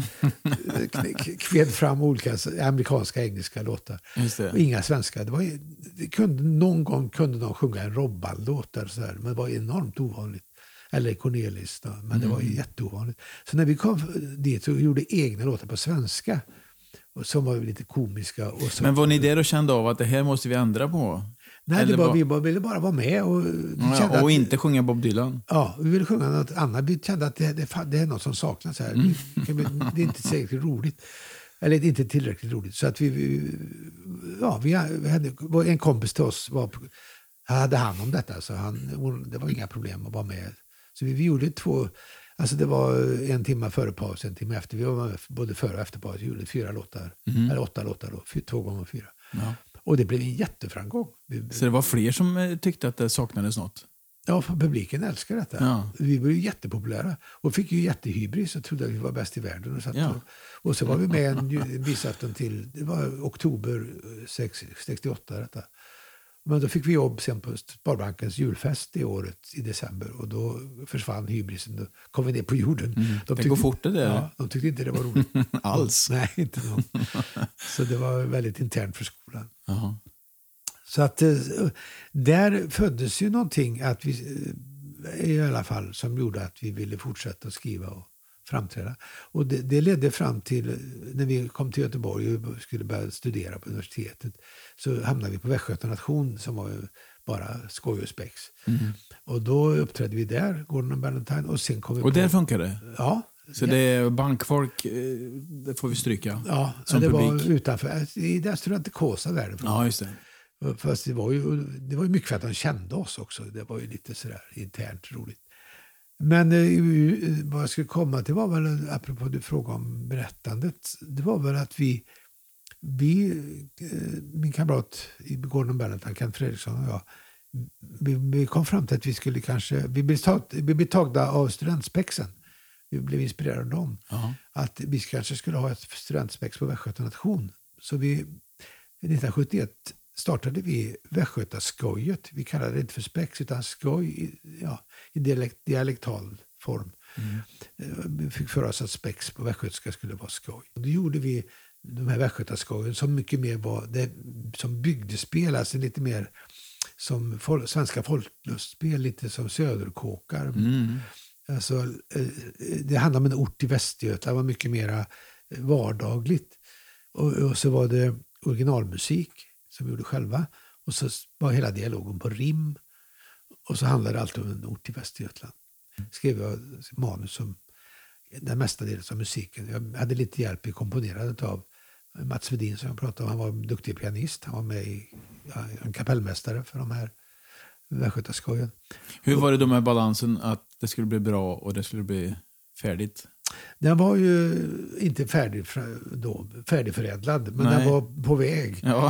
kved fram olika amerikanska, engelska låtar. Och inga svenska. Det var, det kunde, någon gång kunde de sjunga en Robban-låt eller så där, men det var enormt ovanligt. Eller Cornelis då, men det var ju jätteovanligt. Så när vi kom dit så gjorde egna låtar på svenska och som var lite komiska. Och så. Men var ni där och kände av att det här måste vi ändra på? Nej, det var, vi bara, ville bara vara med. Och, ja, och att, inte sjunga Bob Dylan? Ja, vi ville sjunga något annat. Vi kände att det, det, det är något som saknas här. Mm. Det är inte tillräckligt roligt. Eller inte tillräckligt roligt. Så att vi, vi ja, vi hade, en kompis till oss var, hade hand om detta. Så han, det var inga problem att vara med. Så vi, vi gjorde två, alltså det var en timme före paus, en timme efter. Vi var med både före och efter paus. Vi gjorde fyra låtar, mm. eller åtta låtar då, fyra, två gånger fyra. Ja. Och det blev en jätteframgång. Så det var fler som tyckte att det saknades något? Ja, för publiken älskar detta. Ja. Vi var ju jättepopulära och fick ju jättehybris och trodde att vi var bäst i världen. Och, satt ja. och, och så var vi med en, en bisafton till, det var oktober sextioåtta detta. Men då fick vi jobb sen på Sparbankens julfest det året i december och då försvann hybrisen. Då kom vi ner på jorden. Mm. De det tyckte, går fort det där. Ja, de tyckte inte det var roligt. Alls? Nej, inte någon. Så det var väldigt internt för skolan. Aha. Så att där föddes ju någonting att vi, i alla fall som gjorde att vi ville fortsätta att skriva och framträda. Och det, det ledde fram till, när vi kom till Göteborg och skulle börja studera på universitetet, så hamnade vi på Västgöta Nation som var bara skoj och spex. Mm. Och då uppträdde vi där, Gordon och Ballantine. Och sen kom vi och på, där funkar det? Ja. Så det är bankfolk, det får vi stryka? Ja, som det publik. Var utanför, i den studentikosa världen. Ja, just det. Fast det var ju, det var ju mycket för att de kände oss också. Det var ju lite sådär internt roligt. Men eh, vad jag skulle komma till var väl, apropå du frågade om berättandet, det var väl att vi, vi eh, min kamrat i Gordon Ballantine, Kent Fredriksson och jag, vi, vi kom fram till att vi skulle kanske, vi blev, tag, vi blev tagda av studentspexen. Vi blev inspirerade av dem. Uh-huh. Att vi kanske skulle ha ett studentspex på Västgöta Nation. Så vi, nittonhundrasjuttioett startade vi Västgötaskojet. Vi kallade det inte för spex utan skoj i, ja, i dialekt, dialektal form. Mm. Vi fick för oss att spex på västgötska skulle vara skoj. Och då gjorde vi de här Västgötaskojen som mycket mer var det, som bygdespel, alltså lite mer som fol, svenska folklustspel, lite som söderkåkar. Mm. Alltså, det handlar om en ort i Västergötland, det var mycket mer vardagligt. Och, och så var det originalmusik som vi gjorde själva. Och så var hela dialogen på rim. Och så handlade det alltid om en ort i Västergötland. Skrev jag manus som den mesta delen av musiken. Jag hade lite hjälp i komponerandet av Mats Wedin som jag pratade om. Han var en duktig pianist. Han var med i ja, en kapellmästare för de här Västgötaskojen. Hur var det då med balansen att det skulle bli bra och det skulle bli färdigt? Den var ju inte färdig då, färdigförädlad, men Nej. Den var på väg. Ja.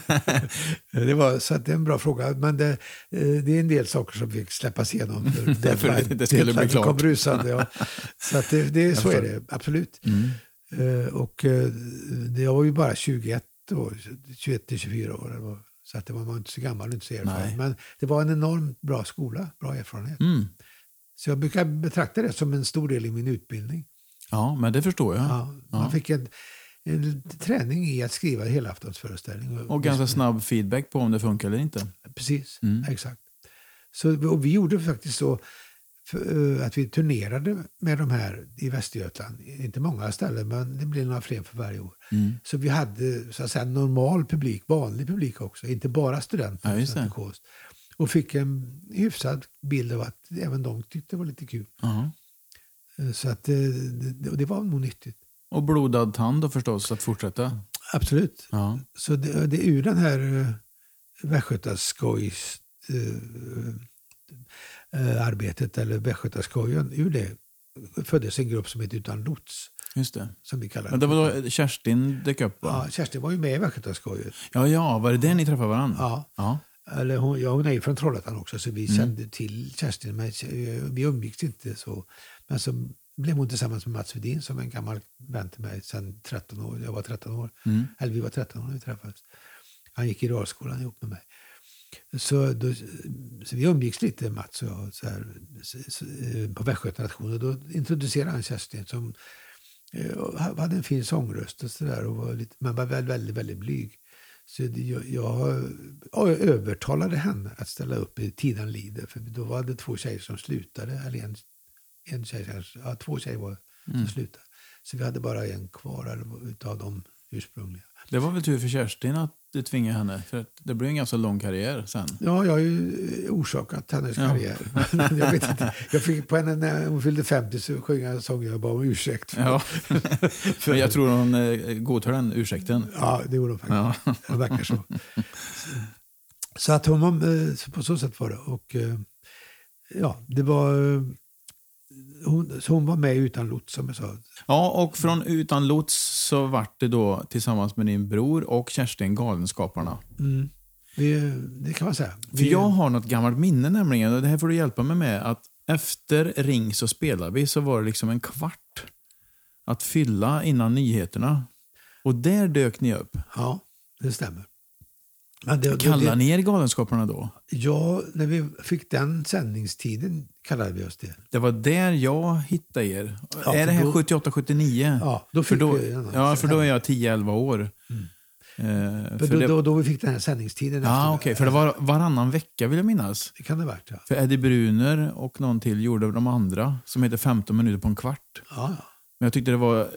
det var, så att det är en bra fråga. Men det, det är en del saker som fick släppas igenom. För det, för det skulle bli klart. Kom brusande, ja. Så att det, det, så är det, absolut. Mm. Och det var ju bara tjugoett år, tjugoett till tjugofyra år. Det var, så att det var man inte så gammal, inte så erfaren. Men det var en enormt bra skola, bra erfarenhet. Mm. Så jag brukar betrakta det som en stor del i min utbildning. Ja, men det förstår jag. Ja, man ja. fick en, en träning i att skriva helaftonsföreställning. Och, och ganska snabb feedback på om det funkar eller inte. Precis, mm. exakt. Så, och vi gjorde faktiskt så för, att vi turnerade med de här i Västergötland. Inte många ställen, men det blev några fler för varje år. Mm. Så vi hade så att säga normal publik, vanlig publik också. Inte bara studenter. Ja, just det. Och fick en hyfsad bild av att även de tyckte det var lite kul. Uh-huh. Så att det, det, det var nog nyttigt. Och blodad tand då förstås att fortsätta? Absolut. Uh-huh. Så det, det är ur den här uh, Västgötaskojs uh, uh, arbetet eller Västgötaskojen, ur det föddes en grupp som heter Utan lots. Just det. Som vi kallar. Men det var då Kerstin dök upp, va? Ja, Kerstin var ju med i Västgötaskojen. Ja, ja, var det där ni träffade varandra? Ja. Ja. Eller hon, ja, hon är ju från Trollhättan också, så vi mm. kände till Kerstin, men vi umgicks inte så. Men så blev hon tillsammans med Mats Wedin som en gammal vän till mig sedan tretton år. Jag var tretton år. Mm. Eller vi var tretton år när vi träffades. Han gick i realskolan ihop med mig. Så, då, så vi umgicks lite, Mats och jag, så här, så, så, på Västgötanationen. Och då introducerade han Kerstin som eh, hade en fin sångröst och så där, och var lite, men var väldigt, väldigt, väldigt blyg. Så det, jag, jag, jag övertalade henne att ställa upp i Tiden lider, för då var det två tjejer som slutade, eller en, en tjej, ja, två tjejer var som mm. slutade. Så vi hade bara en kvar utav de ursprungliga. Det var väl tur för Kerstin att du tvingade henne, för att det blev en ganska lång karriär sen. Ja, jag har ju orsakat hennes ja. karriär. jag, vet inte, jag fick på henne när hon fyllde femtio så sjöng jag en sång jag bara om ursäkt. För. Ja. Men jag tror hon eh, godtar den ursäkten. Ja, det gjorde hon faktiskt. Ja. Det verkar så. Så att hon var, så på så sätt var det. Och ja, det var... Hon, så hon var med utan lots, som jag sa. Ja, och från utan lots så vart det då tillsammans med din bror och Kerstin Galenskaparna. Mm. Det, det kan man säga. För vi... jag har något gammalt minne nämligen, och det här får du hjälpa mig med, att efter Ring så spelar vi, så var det liksom en kvart att fylla innan nyheterna. Och där dök ni upp. Ja, det stämmer. Men det, kallar det, ni er Galenskaparna då? Ja, när vi fick den sändningstiden kallade vi oss det. Det var där jag hittade er. Ja, är det här sjuttioåtta sjuttionio? Ja, då fick för då, vi den. Ja, för då är jag tio elva år. Mm. Eh, för då, det, då, då vi fick den här sändningstiden. Ja, okej. Okay, för det var varannan vecka vill jag minnas. Det kan det ha varit, ja. För Eddie Bruner och någon till gjorde de andra, som heter femton minuter på en kvart. Ja, ja. Men jag tyckte det var...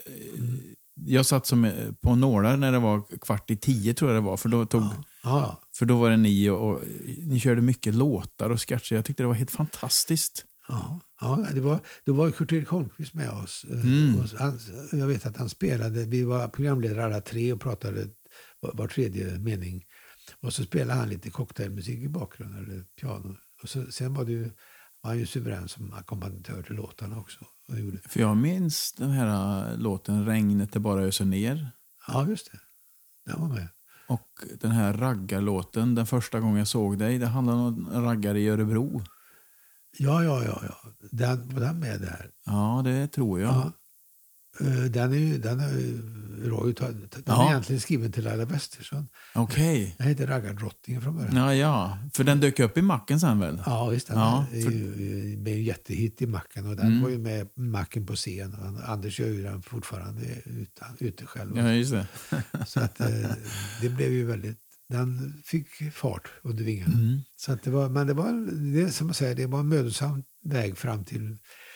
Jag satt som på nålar när det var kvart i tio, tror jag det var. För då tog... Ja. Ja. För då var det ni och, och ni körde mycket låtar och sketcher. Jag tyckte det var helt fantastiskt. Ja, ja det var, då var Kurt-Erik Holmqvist med oss. Mm. Och han, jag vet att han spelade, vi var programledare alla tre och pratade var, var tredje mening. Och så spelade han lite cocktailmusik i bakgrunden, eller piano. Och så, sen var det ju, var han ju suverän som ackompanjatör till låtarna också. Och gjorde. För jag minns den här låten Regnet är bara öser ner. Ja, just det. Den var med. Och den här raggarlåten, den första gången jag såg dig, det handlar om en raggare i Örebro. Ja, ja, ja. ja. Den var den med där. Ja, det tror jag. Ja. Den är ju, den är ju, den ja. är egentligen skriven till Laila Westersson. Okej. Okay. Den heter Raggardrottningen från början. Ja, ja. För den dök upp i Macken sen väl? Ja, visst. Den ja, är, för... ju, med en jättehit i Macken. Och den mm. var ju med Macken på scen. Och Anders gör ju den fortfarande utan, ute själv. Ja, just det. Så att det blev ju väldigt... Den fick fart under vingarna. Mm. Så att det var, men det var, det, som man säger, det var en mödosam väg fram till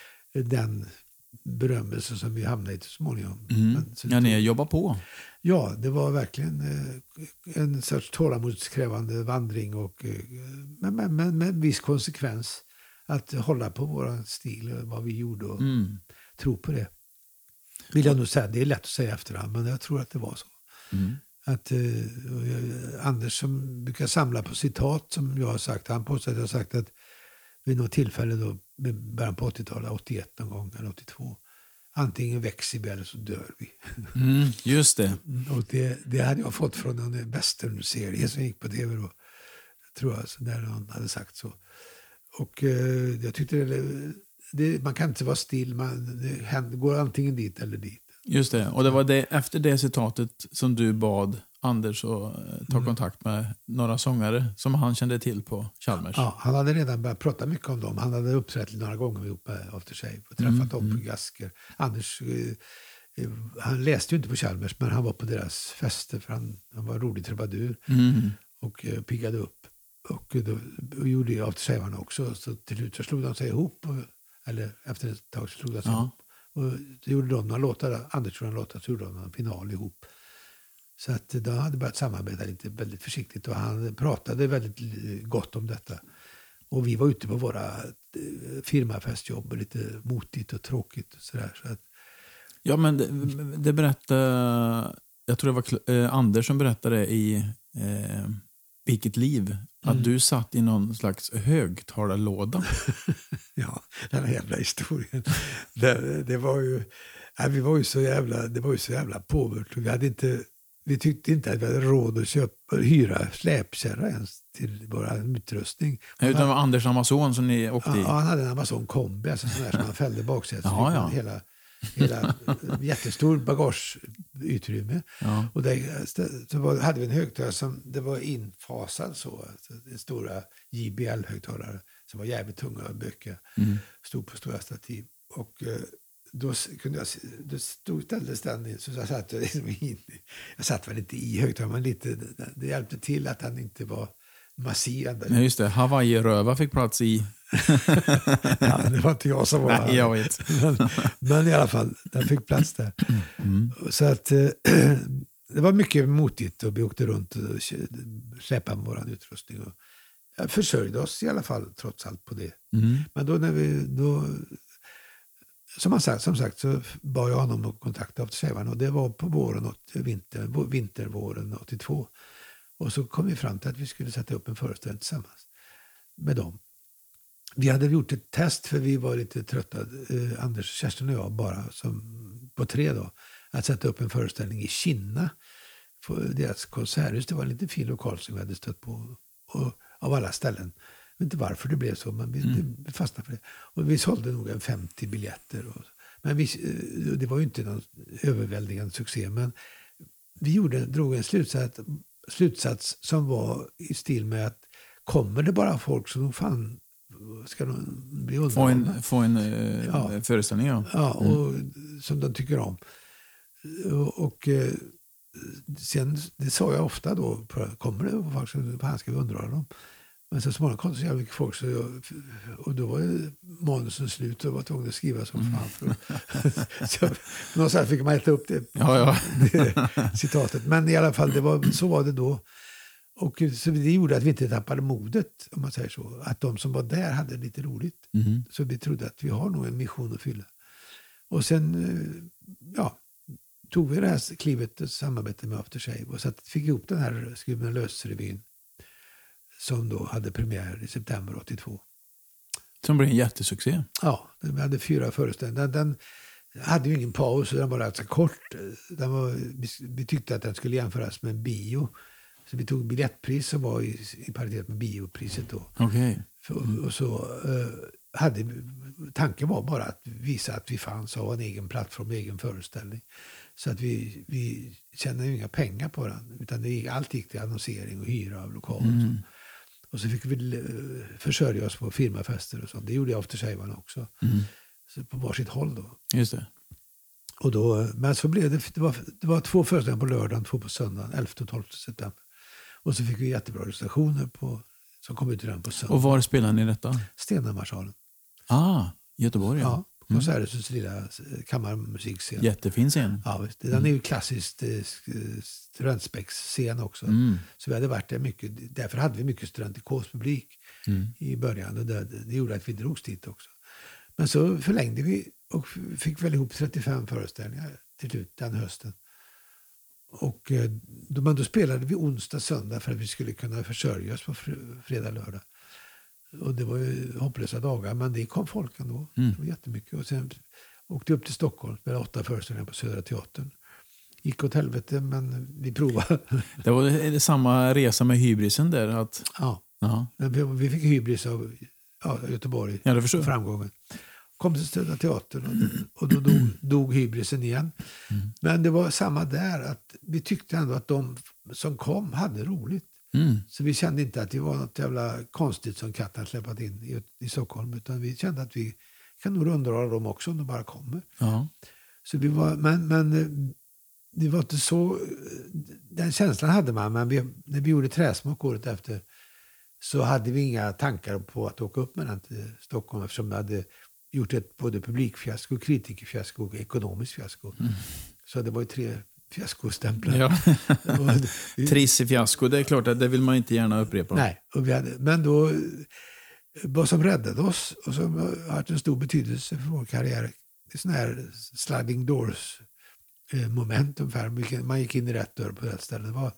den berömmelse som vi hamnade i så småningom. Mm. Men, så ja, ni jobbar på. Ja, det var verkligen eh, en sorts tålamodskrävande vandring och eh, men, men, men med en viss konsekvens att hålla på vår stil och vad vi gjorde och mm. tro på det. Vill jag nog säga, det är lätt att säga efterhand, men jag tror att det var så. Mm. Att eh, Anders som brukar samla på citat som jag har sagt, han påstår att jag har sagt att vid något tillfälle då, början på åttiotalet, åttioett någon gång eller åttiotvå, antingen växer vi eller så dör vi. Mm, just det. Och det, det hade jag fått från en western-serie som gick på tv då, tror jag, så där någon hade sagt så. Och eh, jag tyckte det, det, man kan inte vara still, man, det händer, går antingen dit eller dit. Just det, och det var det, efter det citatet som du bad Anders att ta mm. kontakt med några sångare som han kände till på Chalmers. Ja, han hade redan börjat prata mycket om dem. Han hade uppträtt några gånger ihop med After Shave och träffat mm. dem på Gasker. Anders, eh, han läste ju inte på Chalmers, men han var på deras fester för han, han var rolig trubadur mm. och eh, piggade upp. Och då och gjorde After Shave också, så till slut så slog de sig ihop, och, eller efter ett tag så slog de sig ja. ihop. Och då gjorde de några låtar, Anders gjorde en låt, så gjorde de en final ihop. Så att de hade börjat samarbeta lite väldigt försiktigt och han pratade väldigt gott om detta. Och vi var ute på våra firmafestjobb och lite motigt och tråkigt och sådär. Så att... Ja, men det, det berättade, jag tror det var eh, Anders som berättade i eh, Vilket liv, att mm. du satt i någon slags högtalarlåda. Ja, den här jävla historien. Det, det var ju, nej, vi var ju så jävla, det var ju så jävla påvert. Vi hade inte, vi tyckte inte att vi hade råd att köpa, hyra släpkärra ens till vår utrustning. Ja, utan det var Anders Amazon som ni åkte i? Ja, han hade en Amazon kombi, alltså sån här som han fällde baksätet. Ja, ja. Hela Hela, jättestor bagageutrymme. Ja. Och där så var, hade vi en högtalare som det var infasad så. Alltså, en stora J B L-högtalare som var jävligt tunga och böcker. Mm. Stod på stora stativ. Och eh, då kunde jag, då stod, ställdes den in, så jag satt, liksom in, jag satt väl inte i högtalaren, men lite, det hjälpte till att han inte var massiv. Ja, just det. Hawaii-röva fick plats i... Ja, det var inte jag som var Nej, jag vet. men, men i alla fall, den fick plats där. Mm. Så att eh, det var mycket motigt och vi åkte runt och släppade vår utrustning. Och jag försörjde oss i alla fall trots allt på det. Mm. Men då när vi... Då, som, man sagt, som sagt så bad jag honom att kontakta Aftershave och det var på våren, vinter, vintervåren åttiotvå. Och så kom vi fram till att vi skulle sätta upp en föreställning tillsammans med dem. Vi hade gjort ett test för vi var lite trötta, eh, Anders, Kerstin och jag bara, som, på tre då, att sätta upp en föreställning i Kina på deras konserthus. Det var en liten fin lokal som vi hade stött på och, av alla ställen. Jag vet inte varför det blev så, men vi, mm. vi fastnade för det. Och vi sålde nog en femtio biljetter. Och, men vi, det var ju inte någon överväldigande succé, men vi gjorde, drog en slutsats, slutsats som var i stil med att kommer det bara folk som fan ska de bli underhållna. Få en, få en eh, ja. föreställning, ja. Ja, och, mm. som de tycker om. Och, och sen, det sa jag ofta då, kommer det folk som fan ska vi underhålla dem. Men så småningom kom det så jävla mycket folk så jag, och då var ju manusen slut och var tvungen att skriva som fan. För, så någonstans fick man äta upp det, ja, ja. det citatet. Men i alla fall, det var, så var det då. Och så det gjorde att vi inte tappade modet, om man säger så. Att de som var där hade lite roligt. Mm. Så vi trodde att vi har nog en mission att fylla. Och sen, ja, tog vi det här klivet och samarbete med Aftershave. Och så att fick ihop den här Skruvna lös-revyn. Som då hade premiär i september åttiotvå. Som blev en jättesuccé. Ja, vi hade fyra föreställningar. Den, den hade ju ingen paus, den var rätt så kort. Den var, vi, vi tyckte att den skulle jämföras med en bio. Så vi tog biljettpris som var i, i paritet med biopriset då. Okej. Okay. Och så uh, hade tanken var bara att visa att vi fanns och ha en egen plattform, en egen föreställning. Så att vi, vi tjänade ju inga pengar på den. Utan det, allt gick till annonsering och hyra av lokaler. Mm. Och, så. Och så fick vi uh, försörja oss på firmafester och sånt. Det gjorde jag Aftershavearna också. Mm. Så på varsitt håll då. Just det. Och då, men så blev det, det var, det var två föreställningar på lördagen, två på söndagen, elfte och tolfte september. Och så fick vi jättebra recensioner på, som kom ut redan på söndag. Och var spelade ni detta? Stenhammarsalen. Ah, Göteborg, ja. Ja, Konserthusets mm. lilla kammarmusikscen. Jättefin scen. Ja, den mm. är ju klassiskt eh, studentspex-scen också. Mm. Så vi hade varit där mycket, därför hade vi mycket studentikospublik mm. i början. Och det, det gjorde att vi drogs dit också. Men så förlängde vi och fick väl ihop trettiofem föreställningar till slut den hösten. Och då, men då spelade vi onsdag, söndag för att vi skulle kunna försörja oss på fredag, lördag. Och det var ju hopplösa dagar, men det kom folk ändå. Mm. Det var jättemycket. Och sen åkte upp till Stockholm, spelade åtta föreställningar på Södra Teatern. Gick åt helvete, men vi provade. Det var samma resa med hybrisen där? Att... Ja, ja. Vi, vi fick hybris av ja, Göteborg, ja, det förstår. Framgången. Kom till Södra Teatern och, och då dog, dog hybrisen igen. Mm. Men det var samma där, att vi tyckte ändå att de som kom hade roligt. Mm. Så vi kände inte att det var något jävla konstigt som katten släppat in i, i Stockholm, utan vi kände att vi kan nog underhålla dem också om de bara kommer. Ja. Så vi var, men, men det var inte så, den känslan hade man, men vi, när vi gjorde Träsmak året efter så hade vi inga tankar på att åka upp med den till Stockholm, eftersom vi hade gjort ett både publikfiasko, kritikerfiasko och ekonomiskt fiasko. Mm. Så det var ju tre fiaskostämplar. Ja. Trisse fiasko, det är klart att det vill man inte gärna upprepa. Nej, och vi hade, men då vad som räddade oss och som har haft en stor betydelse för vår karriär, det är sån här sliding doors moment ungefär. Man gick in i rätt dörr på rätt ställe. Det var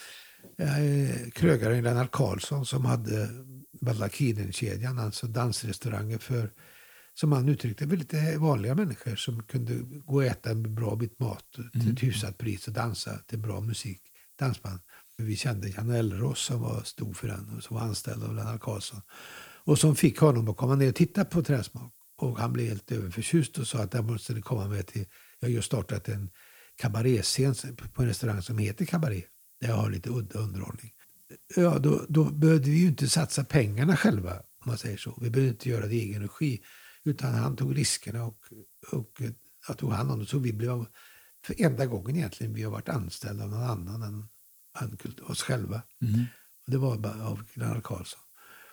eh, krögaren Lennart Karlsson som hade Baldakinen-kedjan, alltså dansrestauranger för, som han uttryckte, väldigt vanliga människor som kunde gå och äta en bra bit mat till mm. ett hyfsat pris och dansa till bra musik, dansband. Vi kände Janne Ellerås som var stor för den och som var anställd av Lennart Karlsson. Och som fick honom att komma ner och titta på Träsmak. Och han blev helt överförtjust och sa att där måste det komma med till... Jag har just startat en kabaretscen på en restaurang som heter Kabaré. Där jag har lite udda underhållning. Ja, då, då behövde vi ju inte satsa pengarna själva, om man säger så. Vi behövde inte göra det i egen regi. Utan han tog riskerna och, och jag tog hand om det. Så vi blev för enda gången egentligen vi har varit anställda av någon annan än, än oss själva. Mm. Och det var bara av Gunnar Karlsson.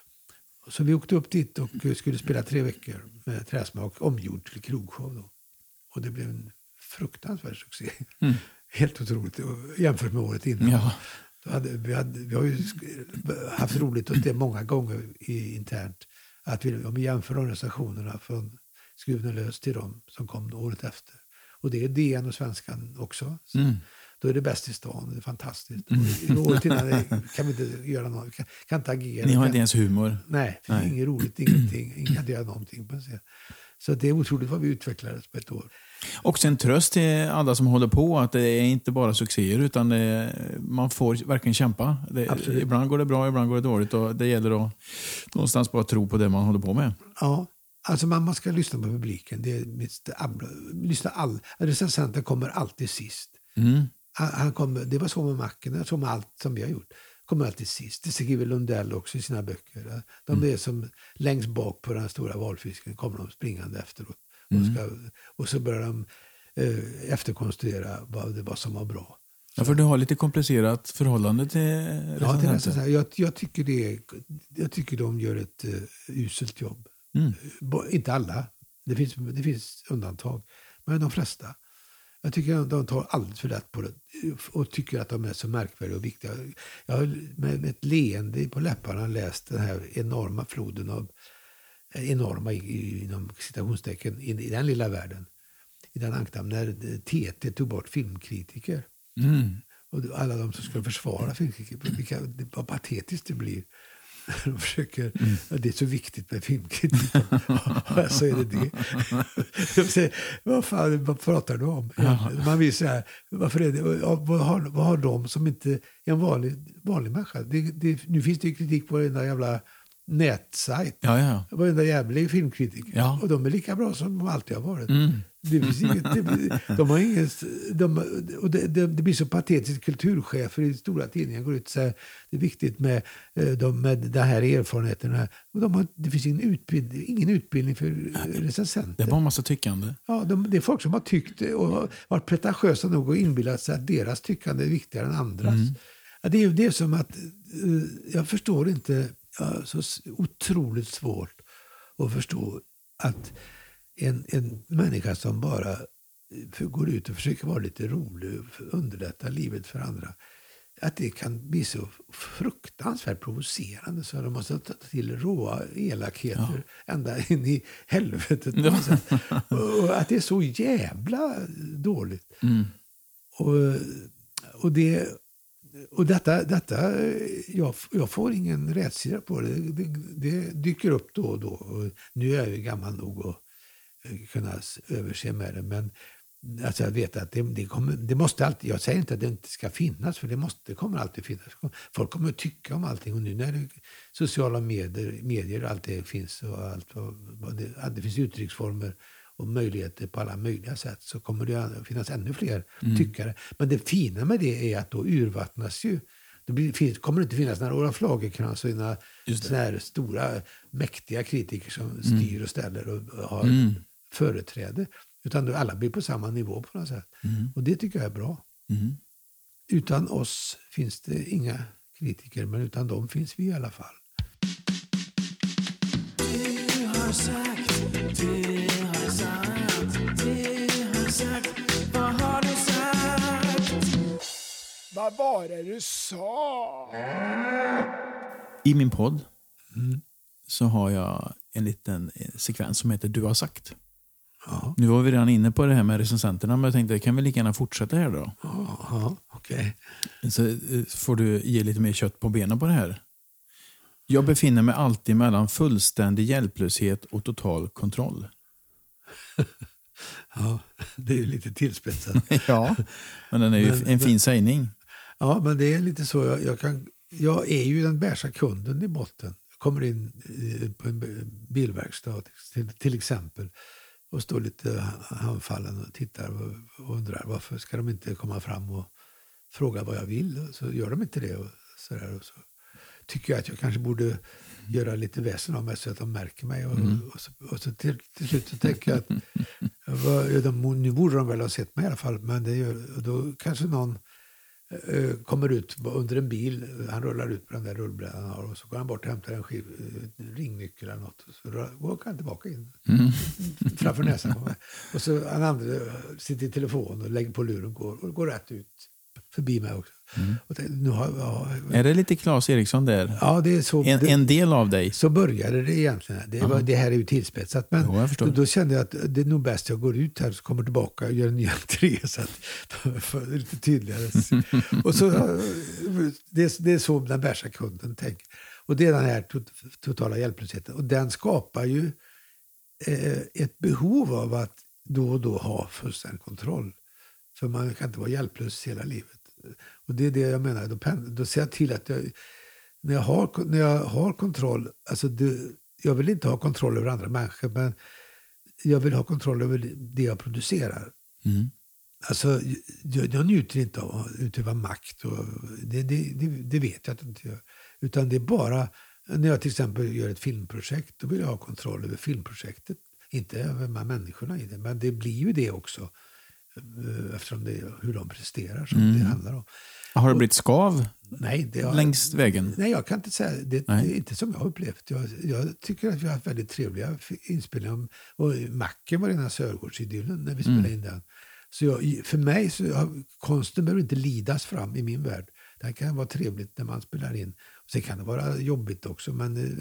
Så vi åkte upp dit och skulle spela tre veckor med Träsmak omgjord till krogshow då. Och det blev en fruktansvärd succé. Mm. Helt otroligt jämfört med året innan. Ja. Då hade, vi, hade, vi har ju haft roligt åt det många gånger i, internt. Att vi, om vi jämför organisationerna från Skruvenlös till dem som kom året efter. Och det är D N och Svenskan också. Mm. Då är det bäst i stan. Det är fantastiskt. Mm. Och året innan kan vi inte göra något. Kan, kan inte agera. Ni har kan, inte ens humor. Nej, det är inget roligt. Ingenting. Ingen kan göra någonting. På en scen. Så det är otroligt vad vi utvecklades på ett år. Och sen tröst till alla som håller på att det är inte bara succéer utan det, man får verkligen kämpa. Det, ibland går det bra, ibland går det dåligt och det gäller att någonstans bara tro på det man håller på med. Ja, alltså man ska lyssna på publiken. Det är mitt, lyssna all, recensenten kommer alltid sist. Mm. Han, han kommer, det var så med Macken, så med allt som vi har gjort. Kommer alltid sist. Det skriver Lundell också i sina böcker. De mm. är som längst bak på den stora valfisken kommer de springande efteråt. Mm. Och, ska, och så börjar de eh, efterkonstruera vad det var som var bra. Ja, för du har lite komplicerat förhållande till recensenter. Ja, jag, jag, tycker det, jag tycker de gör ett uh, uselt jobb. Mm. Uh, inte alla. Det finns, det finns undantag. Men de flesta. Jag tycker att de tar alldeles för lätt på det. Och tycker att de är så märkvärdiga och viktiga. Jag har med ett leende på läpparna läst den här enorma floden av enorma inom citationstecken i, i den lilla världen. I den ankdam när T T tog bort filmkritiker. Mm. Och alla de som skulle försvara filmkritiker. Vilka, det var patetiskt det blir. De försöker, mm. det är så viktigt med filmkritik. Så är det det. De säger, vad fan vad pratar du om? Jaha. Man vill säga, varför är det? Vad har, vad har de som inte är en vanlig, vanlig människa? Det, det, nu finns det ju kritik på den där jävla nätsajt. Ja, ja. Varenda jävla filmkritiker. Ja. Och de är lika bra som de alltid har varit. Mm. Det finns inget, det, de har ingen, de, och det, det, det blir så patetiskt. Kulturchefer i stora tidningar går ut och säger det är viktigt med, de, med den här erfarenheterna. Och de har, det finns ingen utbildning, ingen utbildning för recensenter. Det är bara en massa tyckande. Ja, de, det är folk som har tyckt och varit pretentiösa nog och inbillat sig att deras tyckande är viktigare än andras. Mm. Ja, det är ju det som att jag förstår inte. Ja, så otroligt svårt att förstå att en, en människa som bara går ut och försöker vara lite rolig och underlätta livet för andra, att det kan bli så fruktansvärt provocerande så de måste ta till råa elakheter ja. ända in i helvetet. Ja. Och att det är så jävla dåligt. Mm. Och, och det Och detta, detta jag, jag får ingen rätsida på det. Det, det. Det dyker upp då och då. Och nu är jag ju gammal nog att kunna överse med det. Men alltså jag vet att det, det, kommer, det måste alltid, jag säger inte att det inte ska finnas, för det, måste, det kommer alltid finnas. Folk kommer att tycka om allting. Och nu när det, sociala medier, medier allt det finns och allt, och det, det finns uttrycksformer och möjligheter på alla möjliga sätt, så kommer det finnas ännu fler mm. tyckare. Men det fina med det är att då urvattnas ju. Det blir, finns, kommer det inte finnas några Olof Lagercrantz och sådana här stora mäktiga kritiker som styr mm. och ställer och har mm. företräde. Utan då alla blir på samma nivå på något sätt. Mm. Och det tycker jag är bra. Mm. Utan oss finns det inga kritiker, men utan dem finns vi i alla fall. Du har sagt, du har sagt, du har sagt, vad har du sagt? Vad var det du sa? I min podd mm. så har jag en liten sekvens som heter Du har sagt. Ja. Nu var vi redan inne på det här med recensenterna, men jag tänkte, kan vi lika gärna fortsätta här då? Ja, okej. Okay. Så får du ge lite mer kött på benen på det här. Jag befinner mig alltid mellan fullständig hjälplöshet och total kontroll. Ja, det är ju lite tillspetsat. Ja, men den är ju men, en fin sägning. Ja, men det är lite så. Jag, jag, kan, jag är ju den bärsa kunden i botten. kommer in på en bilverkstad till, till exempel och står lite handfallen och tittar och undrar varför ska de inte komma fram och fråga vad jag vill. Så gör de inte det. Och så där, och så tycker jag att jag kanske borde göra lite väsen av mig så att de märker mig. Och, mm. och, så, och så till, till slut så tänker jag att vad, de, nu borde de väl ha sett mig i alla fall. Men det gör, och då kanske någon eh, kommer ut under en bil. Han rullar ut på den där rullbrädan han har. Och så går han bort och hämtar en skiv, en ringnyckel eller något. Och så går han tillbaka in. Mm. Framför näsan på mig. Och så han andra sitter i telefon och lägger på luren och går, och går rätt ut förbi mig också. Mm. Och det, nu har, ja, är det lite Claes Eriksson där? Ja, det är så, en, det, en del av dig? Så började det egentligen. Det, var, det här är ju tillspetsat. Men jo, då, då kände jag att det är nog bäst jag går ut här och kommer tillbaka och gör en ny entré så att det är lite tydligare. Och så, det, det är så den värsta kunden tänker. Och det är den här to, totala hjälplösheten. Och den skapar ju eh, ett behov av att då och då ha fullständig kontroll. För man kan inte vara hjälplös hela livet. Och det är det jag menar. Då, då ser jag till att jag, när, jag har, när jag har kontroll, alltså det, jag vill inte ha kontroll över andra människor, men jag vill ha kontroll över det jag producerar. Mm. Alltså, jag, jag njuter inte av att utöva makt. Och det, det, det, det vet jag att jag inte gör. Utan det är bara, när jag till exempel gör ett filmprojekt, då vill jag ha kontroll över filmprojektet. Inte över de här människorna i det, men det blir ju det också. Eftersom det är hur de presterar som mm. det handlar om. Har det blivit skav nej, det har, längs vägen? Nej, jag kan inte säga. Det, det är inte som jag har upplevt. Jag, jag tycker att vi har haft väldigt trevliga inspelningar. Och Macken var den här Sörgårdsidyllen när vi spelade mm. in den. Så jag, för mig så har, konsten behöver inte lidas fram i min värld. Det kan vara trevligt när man spelar in. Och sen kan det vara jobbigt också, men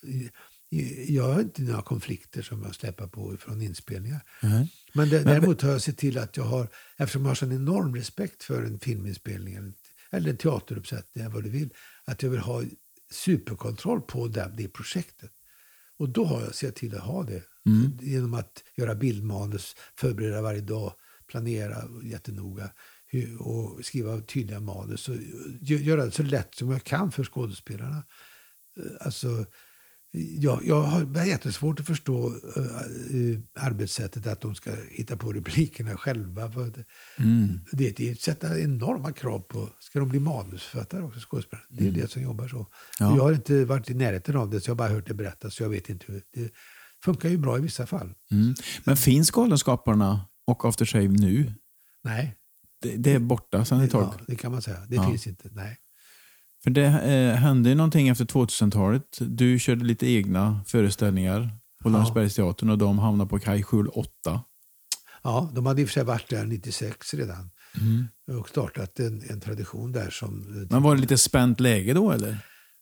jag har inte några konflikter som jag släpper på från inspelningar. Mm. Men det, däremot har jag sett till att jag har, eftersom jag har sån enorm respekt för en filminspelning eller, eller en teateruppsättning, vad du vill, att jag vill ha superkontroll på det, det projektet. Och då har jag sett till att ha det. Mm. Genom att göra bildmanus, förbereda varje dag, planera jättenoga och skriva tydliga manus och göra det så lätt som jag kan för skådespelarna. Alltså, jag, jag har jättesvårt att förstå uh, arbetssättet att de ska hitta på replikerna själva. För det, mm. det är att sätta enorma krav på, ska de bli manusförfattare också, skådespelare? Det är mm. det som jobbar så. Ja. Jag har inte varit i närheten av det, så jag har bara hört det berättas, så jag vet inte hur det funkar ju bra i vissa fall. Mm. Men finns Galenskaparna och After Shave nu? Nej. Det, det är borta sedan ett tag? Ja, det kan man säga. Det ja. finns inte, nej. För det eh, hände ju någonting efter tvåtusentalet. Du körde lite egna föreställningar på ja. Lundsbergsteatern och de hamnade på Kaj Skjul åtta. Ja, de hade i och för sig varit där nittiosex redan. Mm. Och startat en, en tradition där som... Men var det lite spänt läge då, eller?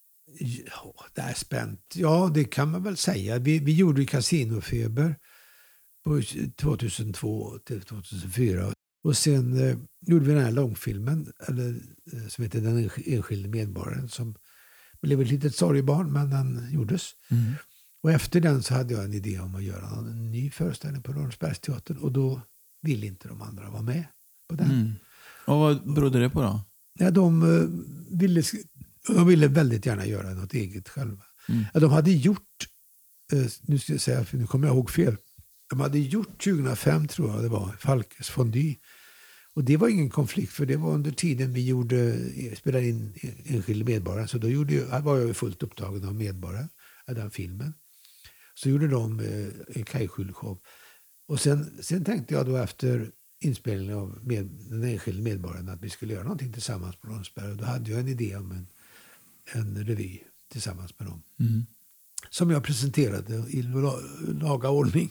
Ja, det är spänt. Ja, det kan man väl säga. Vi, vi gjorde Casinofeber på tvåtusentvå till tvåtusenfyra. Och sen eh, gjorde vi den här långfilmen eller, eh, som heter Den enskilde medborgaren, som blev ett litet sorgebarn, men den gjordes. Mm. Och efter den så hade jag en idé om att göra en ny föreställning på Lundsbergsteatern, och då ville inte de andra vara med på den. Mm. Och vad berodde det på då? Ja, de, eh, ville, de ville väldigt gärna göra något eget själva. Mm. Ja, de hade gjort, eh, nu ska jag säga, för nu kommer jag ihåg fel, de hade gjort tjugohundrafem, tror jag det var, Falkes Fondue. Och det var ingen konflikt, för det var under tiden vi gjorde, spelade in Enskilde medborgaren. Så då gjorde jag, var jag fullt upptagen av medborgaren, av den filmen. Så gjorde de eh, en Kaj Skjul-show. Och sen, sen tänkte jag då efter inspelningen av med, Den enskilde medborgaren att vi skulle göra någonting tillsammans på Lundsberg. Och då hade jag en idé om en, en revy tillsammans med dem. Mm. Som jag presenterade i laga ordning.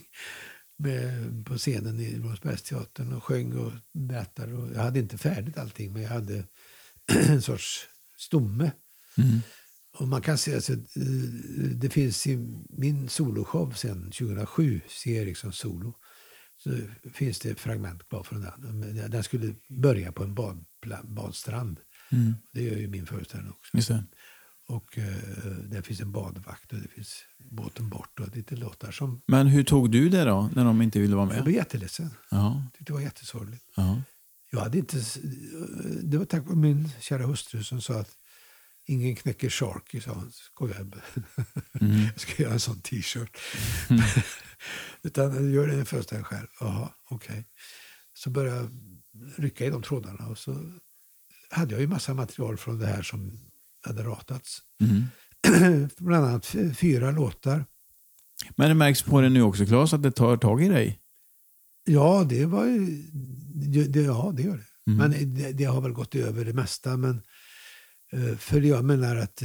Med, på scenen i Lundsbergsteatern och sjöng och berättade. Och jag hade inte färdigt allting, men jag hade en sorts stomme. Mm. Och man kan säga att det finns i min soloshow sen tjugohundrasju, C. Eriksson solo, så finns det fragment kvar från den. Den skulle börja på en bad, badstrand. Mm. Det gör ju min föreställning också. Just det. Och uh, där finns en badvakt och det finns båten bort och lite låtar som... Men hur tog du det då, när de inte ville vara med? Jag blev jätteledsen. Ja. Jag tyckte det var jättesorgligt. Ja. Jag hade inte... Det var tack vare min kära hustru som sa att ingen knäcker Sharky, sa han. Skojar. Mm. Jag ska göra en sån t-shirt. Mm. Utan gör det föreställning själv. Jaha, okej. Okay. Så började jag rycka i de trådarna. Och så hade jag ju massa material från det här som hade ratats. Mm. Bland annat fyra låtar. Men det märks på det nu också, Claes, att det tar tag i dig. Ja, det var ju... Det, ja, det gör det. Mm. Men det, det har väl gått över det mesta. Men för jag menar att...